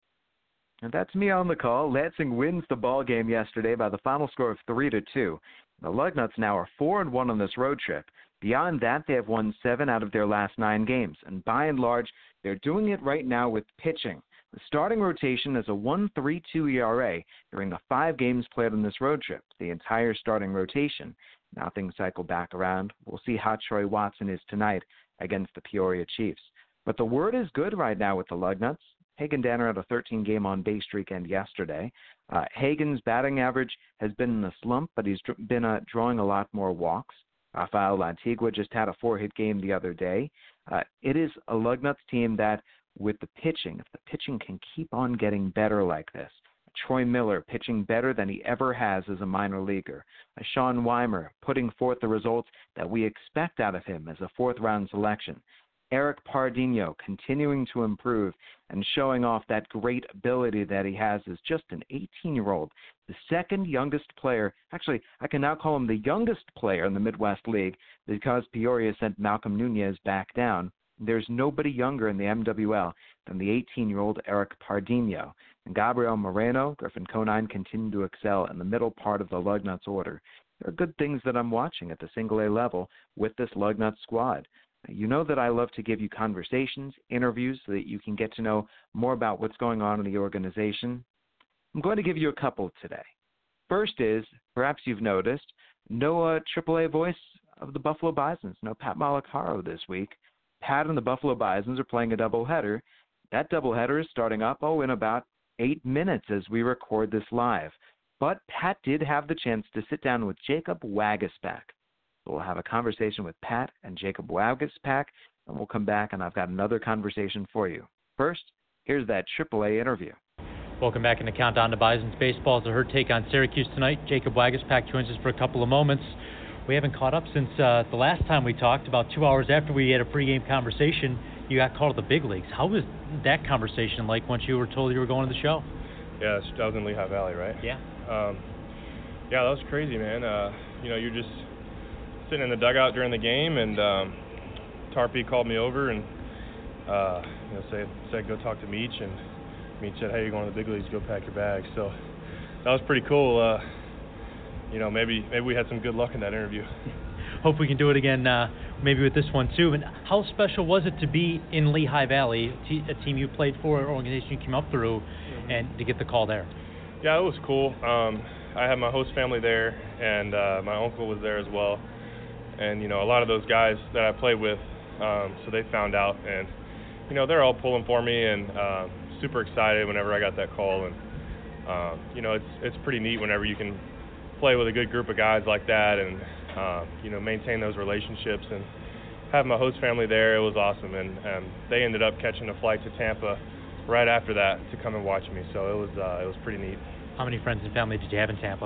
Speaker 2: And that's me on the call. Lansing wins the ball game yesterday by the final score of three to two. The Lugnuts now are four and one on this road trip. Beyond that, they have won seven out of their last nine games, and by and large, they're doing it right now with pitching. The starting rotation is a one point three two E R A during the five games played on this road trip, the entire starting rotation. Now things cycle back around. We'll see how Troy Watson is tonight against the Peoria Chiefs. But the word is good right now with the Lugnuts. Hagen Danner had a thirteen-game on-base streak end yesterday. Uh, Hagen's batting average has been in a slump, but he's dr- been uh, drawing a lot more walks. Rafael Lantigua just had a four-hit game the other day. Uh, it is a Lugnuts team that, with the pitching, if the pitching can keep on getting better like this, Troy Miller pitching better than he ever has as a minor leaguer, a Sean Weimer putting forth the results that we expect out of him as a fourth-round selection, Eric Pardinho continuing to improve and showing off that great ability that he has as just an eighteen-year-old, the second youngest player. Actually, I can now call him the youngest player in the Midwest League because Peoria sent Malcolm Nunez back down. There's nobody younger in the M W L than the eighteen-year-old Eric Pardinho. And Gabriel Moreno, Griffin Conine continue to excel in the middle part of the Lugnuts order. There are good things that I'm watching at the single-A level with this Lugnuts squad. You know that I love to give you conversations, interviews, so that you can get to know more about what's going on in the organization. I'm going to give you a couple today. First is, perhaps you've noticed, no uh, triple A voice of the Buffalo Bisons, no Pat Malacaro this week. Pat and the Buffalo Bisons are playing a doubleheader. That doubleheader is starting up, oh, in about eight minutes as we record this live. But Pat did have the chance to sit down with Jacob Waguespack. We'll have a conversation with Pat and Jacob Waguespack, and we'll come back, and I've got another conversation for you. First, here's that triple A interview.
Speaker 8: Welcome back in the Countdown to Bison's Baseball. It's a her take on Syracuse tonight. Jacob Waguespack joins us for a couple of moments. We haven't caught up since uh, the last time we talked, about two hours after we had a pregame conversation. You got called to the big leagues. How was that conversation like once you were told you were going to the show?
Speaker 9: Yeah, that was in Lehigh Valley, right?
Speaker 8: Yeah.
Speaker 9: Um, yeah, that was crazy, man. Uh, you know, you're just sitting in the dugout during the game, and um, Tarpey called me over and uh, you know, said, said go talk to Meach, and Meach said, hey, you're going to the big leagues, go pack your bags. So that was pretty cool. Uh, you know, maybe maybe we had some good luck in that interview.
Speaker 8: Hope we can do it again, uh, maybe with this one too. And how special was it to be in Lehigh Valley, a team you played for, an organization you came up through, mm-hmm. and to get the call there?
Speaker 9: Yeah, it was cool. Um, I had my host family there, and uh, my uncle was there as well. And, you know, a lot of those guys that I played with, um, so they found out. And, you know, they're all pulling for me, and uh, super excited whenever I got that call. And, um, you know, it's it's pretty neat whenever you can play with a good group of guys like that and, uh, you know, maintain those relationships. And having my host family there, it was awesome. And um, they ended up catching a flight to Tampa right after that to come and watch me. So it was uh, it was pretty neat.
Speaker 8: How many friends and family did you have in Tampa?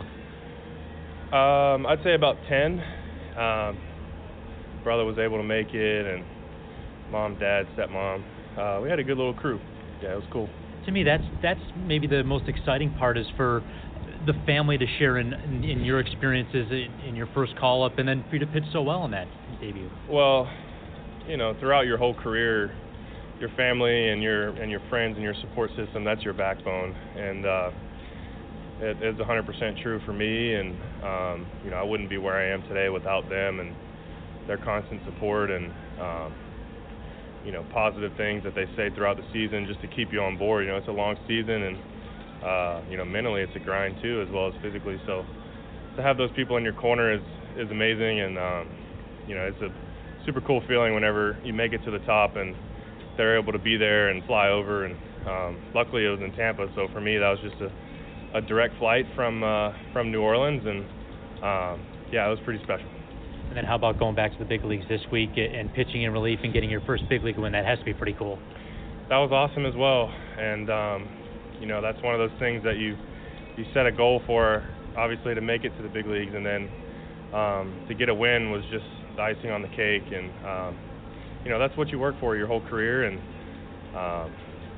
Speaker 9: Um, I'd say about ten. Um, brother was able to make it, and mom, dad, stepmom. Uh, we had a good little crew. Yeah, it was cool.
Speaker 8: To me, that's that's maybe the most exciting part, is for the family to share in, in, in your experiences in, in your first call-up, and then for you to pitch so well in that debut.
Speaker 9: Well, you know, throughout your whole career, your family and your and your friends and your support system, that's your backbone. And uh, it, it's one hundred percent true for me. And um, you know, I wouldn't be where I am today without them and their constant support and um, you know, positive things that they say throughout the season just to keep you on board. You know, it's a long season, and uh, you know, mentally it's a grind too, as well as physically. So to have those people in your corner is is amazing, and um, you know, it's a super cool feeling whenever you make it to the top and they're able to be there and fly over. And um, luckily it was in Tampa, so for me that was just a, a direct flight from uh, from New Orleans, and um, yeah, it was pretty special.
Speaker 8: And then how about going back to the big leagues this week and pitching in relief and getting your first big league win? That has to be pretty cool.
Speaker 9: That was awesome as well, and um, you know, that's one of those things that you you set a goal for, obviously, to make it to the big leagues, and then um, to get a win was just the icing on the cake. And um, you know, that's what you work for your whole career, and um,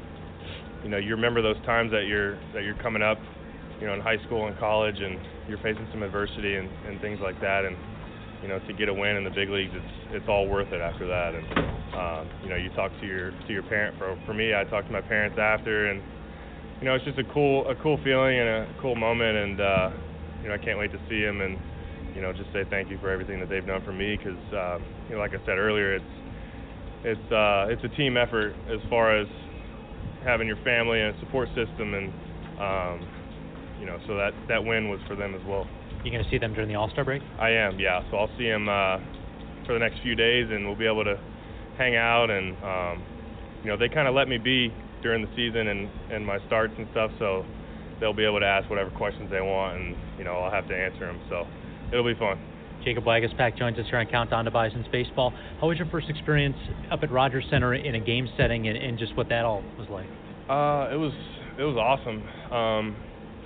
Speaker 9: you know, you remember those times that you're that you're coming up, you know, in high school and college, and you're facing some adversity and, and things like that, and you know, to get a win in the big leagues, it's it's all worth it after that. And um, you know, you talk to your to your parent. For for me, I talked to my parents after, and you know, it's just a cool a cool feeling and a cool moment. And uh, you know, I can't wait to see them and you know, just say thank you for everything that they've done for me. Because uh, you know, like I said earlier, it's it's uh, it's a team effort as far as having your family and a support system, and um, you know, so that that win was for them as well.
Speaker 8: You going to see them during the All-Star break?
Speaker 9: I am, yeah. So I'll see them uh, for the next few days, and we'll be able to hang out. And um, you know, they kind of let me be during the season and, and my starts and stuff, so they'll be able to ask whatever questions they want, and you know, I'll have to answer them. So it'll be fun.
Speaker 8: Jacob Waguespack joins us here on Countdown to Bison's Baseball. How was your first experience up at Rogers Center in a game setting, and, and just what that all was like?
Speaker 9: Uh, it was it was awesome. Um,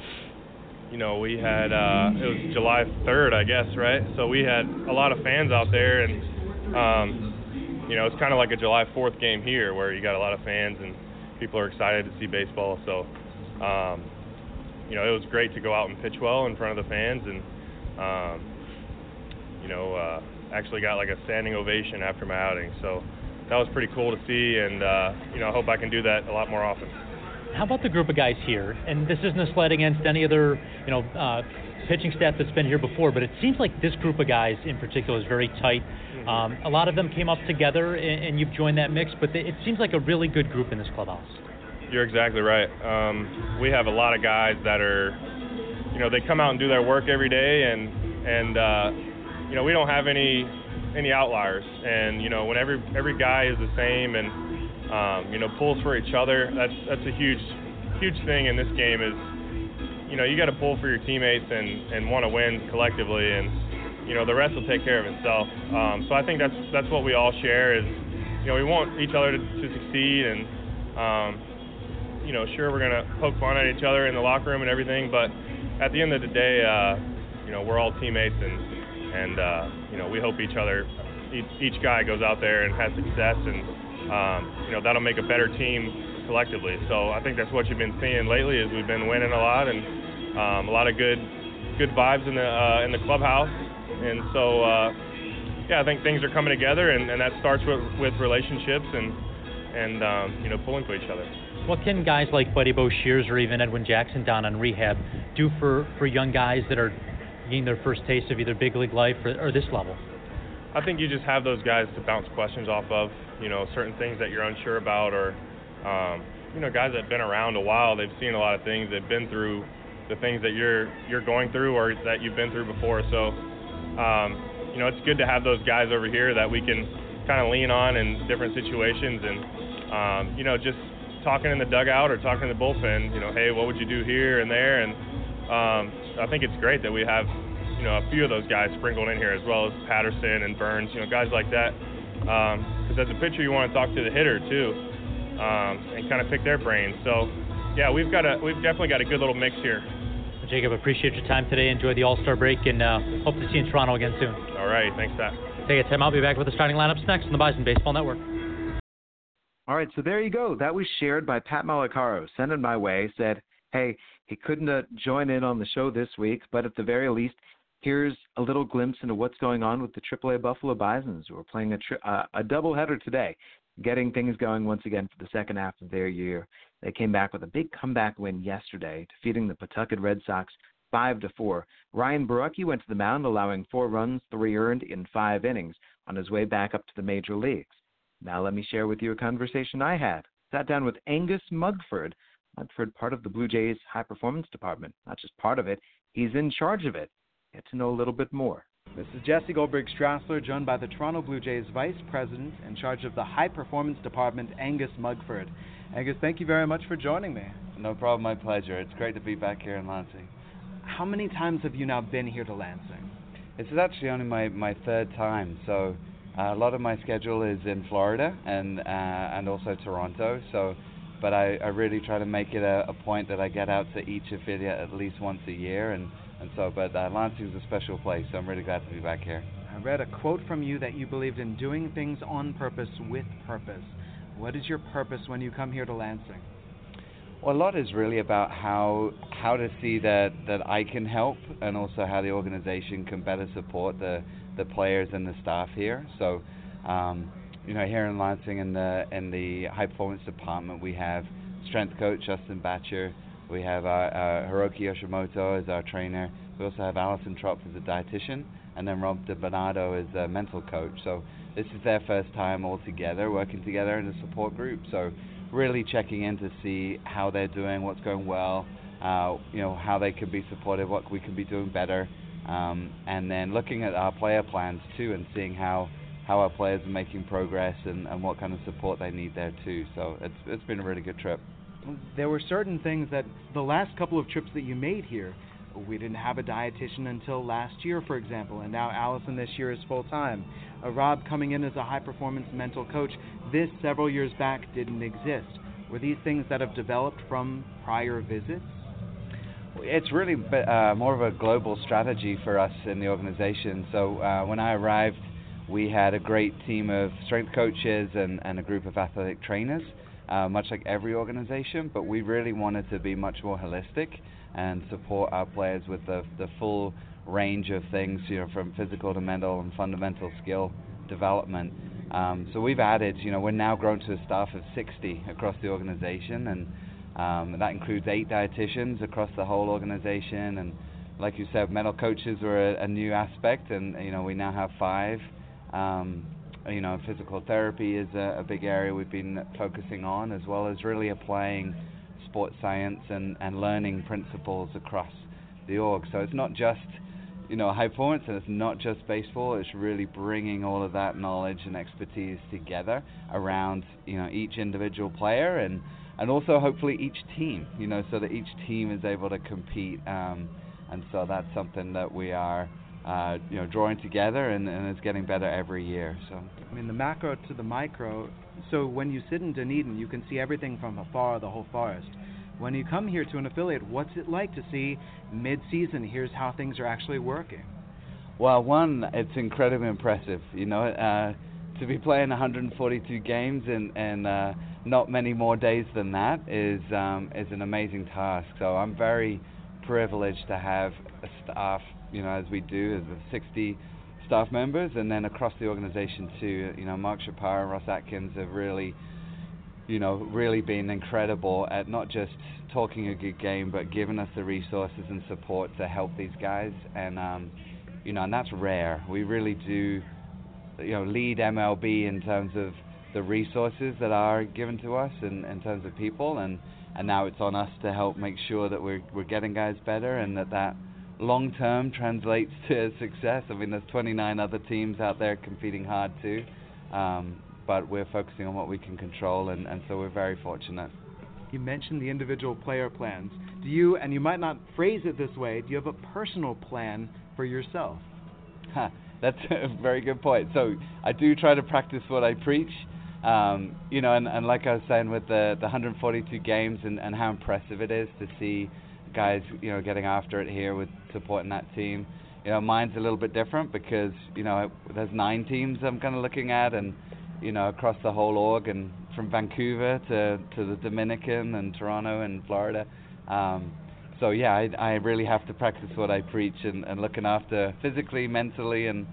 Speaker 9: You know, we had, uh, it was July third, I guess, right? So we had a lot of fans out there, and, um, you know, it's kind of like a July fourth game here where you got a lot of fans and people are excited to see baseball. So, um, you know, it was great to go out and pitch well in front of the fans, and, um, you know, uh, actually got like a standing ovation after my outing. So that was pretty cool to see, and, uh, you know, I hope I can do that a lot more often.
Speaker 8: How about the group of guys here? And this isn't a slight against any other, you know, uh, pitching staff that's been here before, but it seems like this group of guys in particular is very tight. Mm-hmm. Um, a lot of them came up together, and, and you've joined that mix, but it seems like a really good group in this clubhouse.
Speaker 9: You're exactly right. Um, we have a lot of guys that are, you know, they come out and do their work every day, and and uh, you know, we don't have any any outliers. And you know, when every every guy is the same and Um, you know, pulls for each other. That's that's a huge, huge thing in this game. Is, you know, you got to pull for your teammates and, and want to win collectively, and you know, the rest will take care of itself. Um, so I think that's that's what we all share. Is, you know, we want each other to, to succeed, and um, you know, sure, we're gonna poke fun at each other in the locker room and everything, but at the end of the day, uh, you know, we're all teammates, and and uh, you know, we hope each other, each, each guy goes out there and has success, and Um, you know, that'll make a better team collectively. So I think that's what you've been seeing lately. Is we've been winning a lot, and um, a lot of good, good vibes in the uh, in the clubhouse. And so, uh, yeah, I think things are coming together, and, and that starts with, with relationships and and um, you know, pulling for each other.
Speaker 8: What can guys like Buddy Bo Shears or even Edwin Jackson down on rehab do for, for young guys that are getting their first taste of either big league life or, or this level?
Speaker 9: I think you just have those guys to bounce questions off of, you know, certain things that you're unsure about, or, um, you know, guys that have been around a while, they've seen a lot of things, they've been through the things that you're you're going through or that you've been through before. So, um, you know, it's good to have those guys over here that we can kind of lean on in different situations, and, um, you know, just talking in the dugout or talking in the bullpen, you know, hey, what would you do here and there? And um, I think it's great that we have, you know, a few of those guys sprinkled in here, as well as Patterson and Burns, you know, guys like that. Because um, as a pitcher, you want to talk to the hitter too, um, and kind of pick their brains. So, yeah, we've got a, we've definitely got a good little mix here.
Speaker 8: Well, Jacob, appreciate your time today. Enjoy the All-Star break, and uh, hope to see you in Toronto again soon.
Speaker 9: All right, thanks, Pat.
Speaker 8: Take a time. I'll be back with the starting lineups next on the Bison Baseball Network.
Speaker 2: All right, so there you go. That was shared by Pat Malacaro. Sent it my way. Said, hey, he couldn't uh, join in on the show this week, but at the very least, here's a little glimpse into what's going on with the triple A Buffalo Bisons, who are playing a, tri- uh, a doubleheader today. getting things going once again for the second half of their year. They came back with a big comeback win yesterday, defeating the Pawtucket Red Sox five to four. Ryan Borucki went to the mound, allowing four runs, three earned in five innings on his way back up to the major leagues. Now let me share with you a conversation I had. Sat down with Angus Mugford. Mugford, part of the Blue Jays high performance department. Not just part of it, he's in charge of it. Get to know a little bit more.
Speaker 7: This is Jesse Goldberg-Strassler, joined by the Toronto Blue Jays Vice President in charge of the High Performance Department, Angus Mugford. Angus, thank you very much for joining me.
Speaker 10: No problem, my pleasure. It's great to be back here in Lansing.
Speaker 7: How many times have you now been here to Lansing?
Speaker 10: This is actually only my, my third time, so uh, a lot of my schedule is in Florida and uh, and also Toronto, so but I, I really try to make it a, a point that I get out to each affiliate at least once a year, and And so, but uh, Lansing is a special place, so I'm really glad to be back here.
Speaker 7: I read a quote from you that you believed in doing things on purpose with purpose. What is your purpose when you come here to Lansing?
Speaker 10: Well, a lot is really about how how to see that, that I can help, and also how the organization can better support the, the players and the staff here. So, um, you know, here in Lansing in the in the high performance department, we have strength coach Justin Batcher. We have our, uh, Hiroki Yoshimoto as our trainer. We also have Allison Tropf as a dietitian, and then Rob DiBernardo as a mental coach. So this is their first time all together, working together in a support group. So really checking in to see how they're doing, what's going well, uh, you know, how they can be supported, what we can be doing better, um, and then looking at our player plans too, and seeing how, how our players are making progress and, and what kind of support they need there too. So it's it's been a really good trip.
Speaker 7: There were certain things that the last couple of trips that you made here, we didn't have a dietitian until last year, for example, and now Allison this year is full-time. Uh, Rob coming in as a high-performance mental coach, this several years back didn't exist. Were these things that have developed from prior visits?
Speaker 10: It's really uh, more of a global strategy for us in the organization. So uh, when I arrived, we had a great team of strength coaches and, and a group of athletic trainers. Uh, much like every organization, but we really wanted to be much more holistic and support our players with the the full range of things, you know, from physical to mental and fundamental skill development. Um, so we've added, you know, we're now grown to a staff of sixty across the organization, and um, that includes eight dietitians across the whole organization. And like you said, mental coaches were a, a new aspect, and you know, we now have five. Um, You know, physical therapy is a, a big area we've been focusing on, as well as really applying sports science and, and learning principles across the org. So it's not just, you know, high performance, and it's not just baseball. It's really bringing all of that knowledge and expertise together around, you know, each individual player, and, and also hopefully each team, you know, so that each team is able to compete. Um, and so that's something that we are Uh, you know, drawing together, and, and it's getting better every year. So,
Speaker 7: I mean, the macro to the micro. So when you sit in Dunedin, you can see everything from afar, the whole forest. When you come here to an affiliate, what's it like to see mid-season? Here's how things are actually working.
Speaker 10: Well, one, it's incredibly impressive. You know, uh, to be playing one hundred forty-two games and and uh, not many more days than that is um, is an amazing task. So I'm very privileged to have a staff, you know, as we do, as sixty staff members, and then across the organization too. You know, Mark Shapiro and Ross Atkins have really, you know, really been incredible at not just talking a good game, but giving us the resources and support to help these guys. And, um, you know, and that's rare. We really do, you know, lead M L B in terms of the resources that are given to us in, in terms of people, and, and now it's on us to help make sure that we're we're getting guys better, and that that long term translates to success. I mean, there's twenty-nine other teams out there competing hard too, um, but we're focusing on what we can control, and, and so we're very fortunate.
Speaker 7: You mentioned the individual player plans. Do you, and you might not phrase it this way, do you have a personal plan for yourself?
Speaker 10: Huh, that's a very good point. So I do try to practice what I preach. Um, you know, and, and like I was saying with the, the one hundred forty-two games and, and how impressive it is to see guys, you know, getting after it here with supporting that team. You know, mine's a little bit different because, you know, there's nine teams I'm kind of looking at, and, you know, across the whole org, and from Vancouver to, to the Dominican and Toronto and Florida. Um, so, yeah, I, I really have to practice what I preach, and, and looking after physically, mentally, and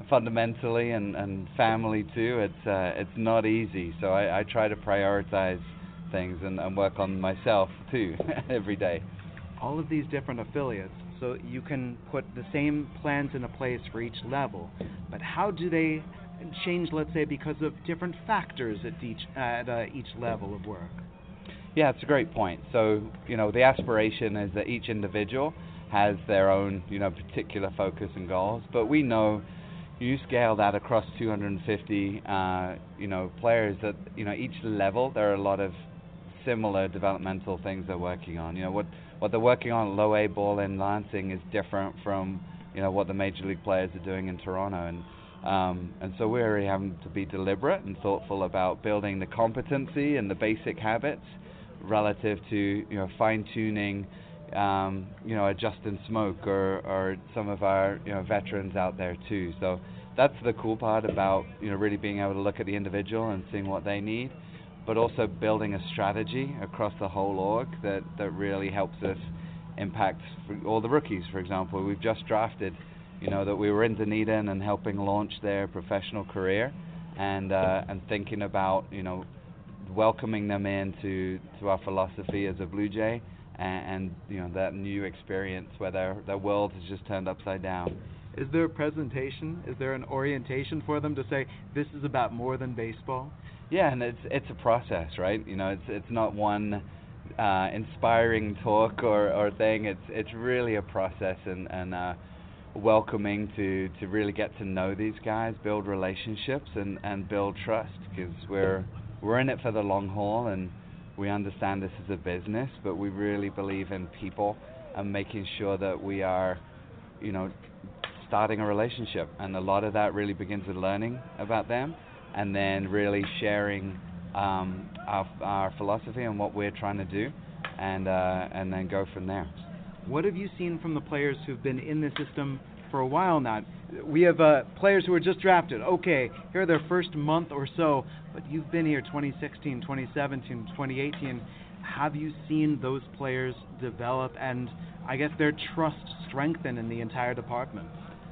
Speaker 10: fundamentally and, and family too. It's uh, it's not easy. So I, I try to prioritize things and, and work on myself too every day.
Speaker 2: All of these different affiliates, so you can put the same plans into place for each level, but how do they change, let's say, because of different factors at each at uh, each level of work?
Speaker 10: Yeah, it's a great point. So, you know, the aspiration is that each individual has their own, you know, particular focus and goals, but we know you scale that across two hundred fifty, uh, you know, players that, you know, each level, there are a lot of similar developmental things they're working on. You know, what, what they're working on at low A ball in Lansing is different from, you know, what the major league players are doing in Toronto. And um, and so we're really having to be deliberate and thoughtful about building the competency and the basic habits relative to, you know, fine-tuning, um, you know, a Justin Smoke or, or some of our, you know, veterans out there too. So that's the cool part about, you know, really being able to look at the individual and seeing what they need, but also building a strategy across the whole org that, that really helps us impact all the rookies. For example, we've just drafted, you know, that we were in Dunedin and helping launch their professional career, and uh, and thinking about, you know, welcoming them into to our philosophy as a Blue Jay, and, and you know, that new experience where their their world has just turned upside down.
Speaker 2: Is there a presentation? Is there an orientation for them to say this is about more than baseball?
Speaker 10: Yeah, and it's it's a process, right? You know, it's it's not one uh, inspiring talk or, or thing. It's it's really a process and and uh, welcoming to, to really get to know these guys, build relationships, and, and build trust, because we're we're in it for the long haul, and we understand this is a business, but we really believe in people and making sure that we are, you know, starting a relationship. And a lot of that really begins with learning about them, and then really sharing um, our, our philosophy and what we're trying to do, and uh, and then go from there.
Speaker 2: What have you seen from the players who've been in the system for a while now? We have uh, players who were just drafted. Okay, here are their first month or so, but you've been here twenty sixteen, twenty seventeen, twenty eighteen. Have you seen those players develop and, I guess, their trust strengthen in the entire department?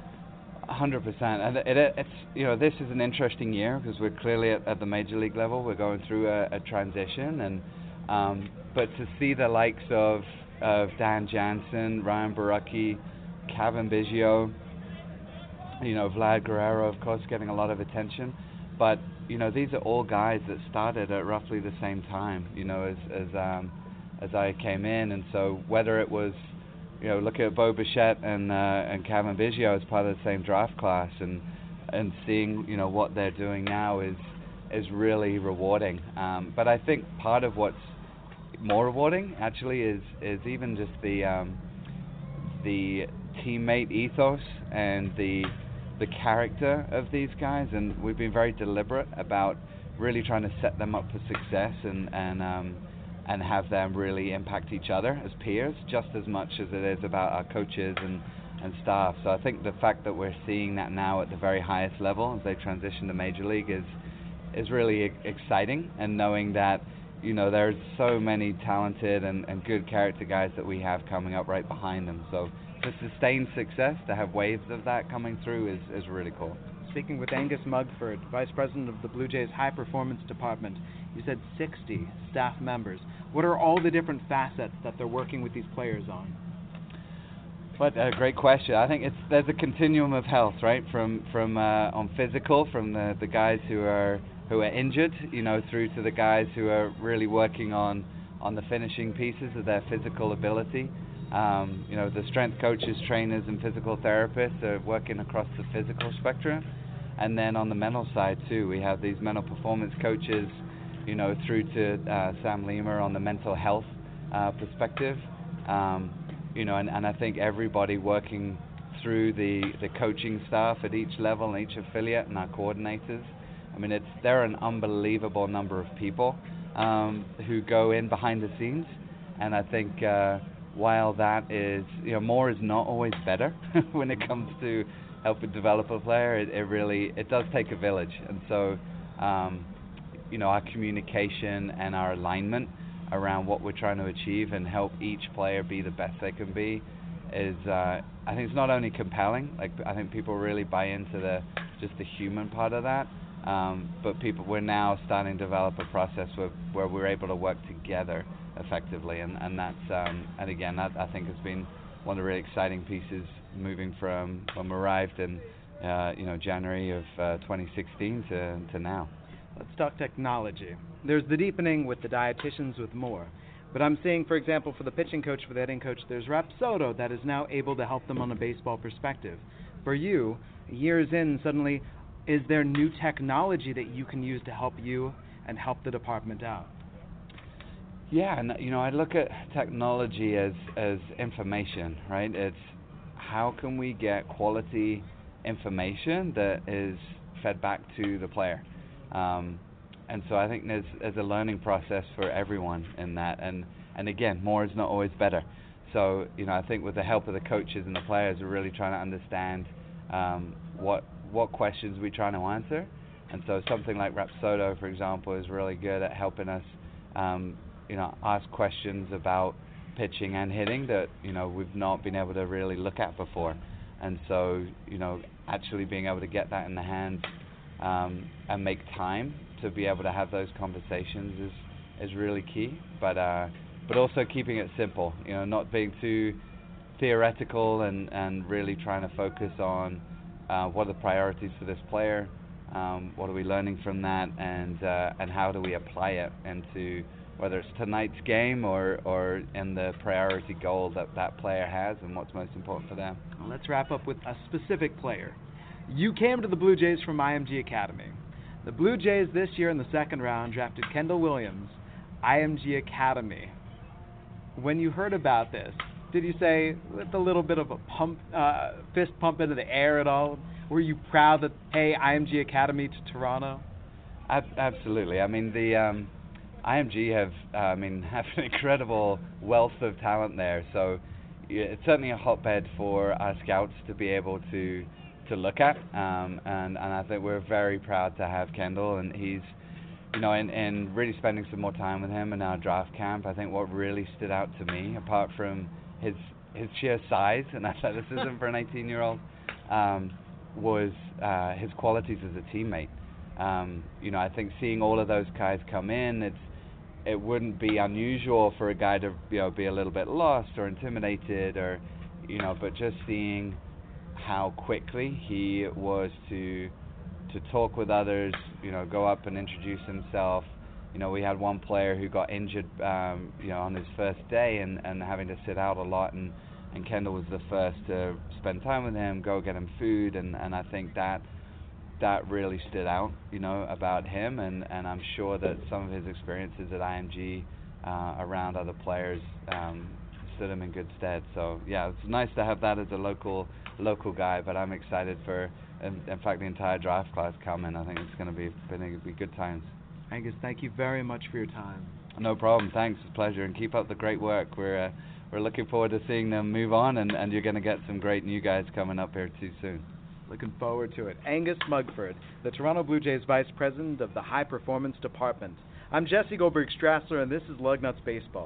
Speaker 10: one hundred percent. And it, it, it's, you know, this is an interesting year because we're clearly at, at the major league level. We're going through a, a transition, and um, but to see the likes of of Dan Jansen, Ryan Borucki, Cavan Biggio, you know, Vlad Guerrero, of course, getting a lot of attention. But, you know, these are all guys that started at roughly the same time, you know, as as um, as I came in. And so whether it was, you know, look at Bo Bichette and uh, and Cavan Biggio as part of the same draft class, and and seeing, you know, what they're doing now is is really rewarding. Um, but I think part of what's more rewarding actually is is even just the um, the teammate ethos and the the character of these guys, and we've been very deliberate about really trying to set them up for success and and um, and have them really impact each other as peers just as much as it is about our coaches and and staff. So I think the fact that we're seeing that now at the very highest level as they transition to Major League is is really exciting, and knowing that, you know, there's so many talented and, and good character guys that we have coming up right behind them. So to sustain success, to have waves of that coming through is, is really cool.
Speaker 2: Speaking with Angus Mugford, Vice President of the Blue Jays High Performance Department, you said sixty staff members. What are all the different facets that they're working with these players on?
Speaker 10: What a great question. I think it's there's a continuum of health, right? From from uh, on physical, from the, the guys who are who are injured, you know, through to the guys who are really working on, on the finishing pieces of their physical ability. Um, you know, the strength coaches, trainers, and physical therapists are working across the physical spectrum. And then on the mental side too, we have these mental performance coaches, you know, through to uh, Sam Lima on the mental health uh, perspective. Um, you know, and, and I think everybody working through the, the coaching staff at each level and each affiliate, and our coordinators. I mean, it's they're an unbelievable number of people um, who go in behind the scenes, and I think uh, while that is, you know, more is not always better when it comes to helping develop a player. It, it really it does take a village, and so um, you know, our communication and our alignment around what we're trying to achieve and help each player be the best they can be is uh, I think it's not only compelling. Like I think people really buy into the just the human part of that. Um, but people, we're now starting to develop a process where where we're able to work together effectively, and and that's um, and again that I think has been one of the really exciting pieces moving from when we arrived in uh, you know January of uh, twenty sixteen to to now.
Speaker 2: Let's talk technology. There's the deepening with the dietitians with more. But I'm seeing, for example, for the pitching coach, for the hitting coach, there's Rapsodo that is now able to help them on a baseball perspective. For you, years in, suddenly, is there new technology that you can use to help you and help the department out?
Speaker 10: Yeah, and you know, I look at technology as as information, right? It's how can we get quality information that is fed back to the player. Um, And so I think there's, there's a learning process for everyone in that. And, and again, more is not always better. So, you know, I think with the help of the coaches and the players, we're really trying to understand um, what what questions we're trying to answer. And so something like Rapsodo, for example, is really good at helping us, um, you know, ask questions about pitching and hitting that, you know, we've not been able to really look at before. And so, you know, actually being able to get that in the hands um, and make time to be able to have those conversations is is really key, but uh, but also keeping it simple, you know, not being too theoretical and, and really trying to focus on uh, what are the priorities for this player, um, what are we learning from that, and uh, and how do we apply it into whether it's tonight's game or, or in the priority goal that that player has and what's most important for them.
Speaker 2: Well, let's wrap up with a specific player. You came to the Blue Jays from I M G Academy. The Blue Jays this year in the second round drafted Kendall Williams, I M G Academy. When you heard about this, did you say with a little bit of a pump, uh, fist pump into the air at all? Were you proud that, hey, I M G Academy to Toronto?
Speaker 10: Ab- absolutely. I mean, the um, I M G have, uh, I mean, have an incredible wealth of talent there. So yeah, it's certainly a hotbed for our scouts to be able to to look at, um, and, and I think we're very proud to have Kendall, and he's, you know, in, in really spending some more time with him in our draft camp. I think what really stood out to me, apart from his his sheer size and athleticism for an eighteen-year-old, um, was uh, his qualities as a teammate. Um, you know, I think seeing all of those guys come in, it's it wouldn't be unusual for a guy to, you know, be a little bit lost or intimidated, or, you know, but just seeing how quickly he was to to talk with others, you know, go up and introduce himself. You know, we had one player who got injured, um, you know, on his first day and, and having to sit out a lot, and, and Kendall was the first to spend time with him, go get him food, and, and I think that that really stood out, you know, about him, and, and I'm sure that some of his experiences at I M G uh, around other players um, stood him in good stead. So yeah, it's nice to have that as a local local guy, but I'm excited for, in, in fact, the entire draft class coming. I think it's going to be going to be good times.
Speaker 2: Angus, thank you very much for your time.
Speaker 10: No problem. Thanks. It's a pleasure, and keep up the great work. We're uh, we're looking forward to seeing them move on, and, and you're going to get some great new guys coming up here too soon.
Speaker 2: Looking forward to it. Angus Mugford, the Toronto Blue Jays Vice President of the High Performance Department. I'm Jesse Goldberg-Strassler, and this is Lugnuts Baseball.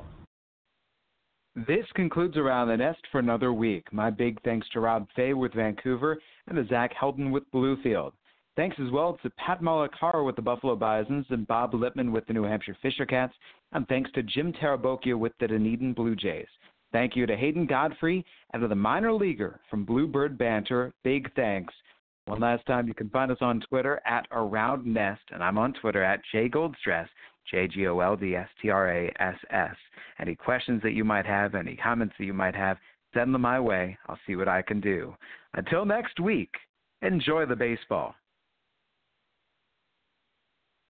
Speaker 2: This concludes Around the Nest for another week. My big thanks to Rob Fay with Vancouver and to Zach Helton with Bluefield. Thanks as well to Pat Malakar with the Buffalo Bisons and Bob Lippman with the New Hampshire Fisher Cats, and thanks to Jim Tarabokia with the Dunedin Blue Jays. Thank you to Hayden Godfrey and to the minor leaguer from Bluebird Banter. Big thanks. One last time, you can find us on Twitter at Around Nest, and I'm on Twitter at jgoldstrass, J G O L D S T R A S S. Any questions that you might have, any comments that you might have, send them my way. I'll see what I can do. Until next week, enjoy the baseball.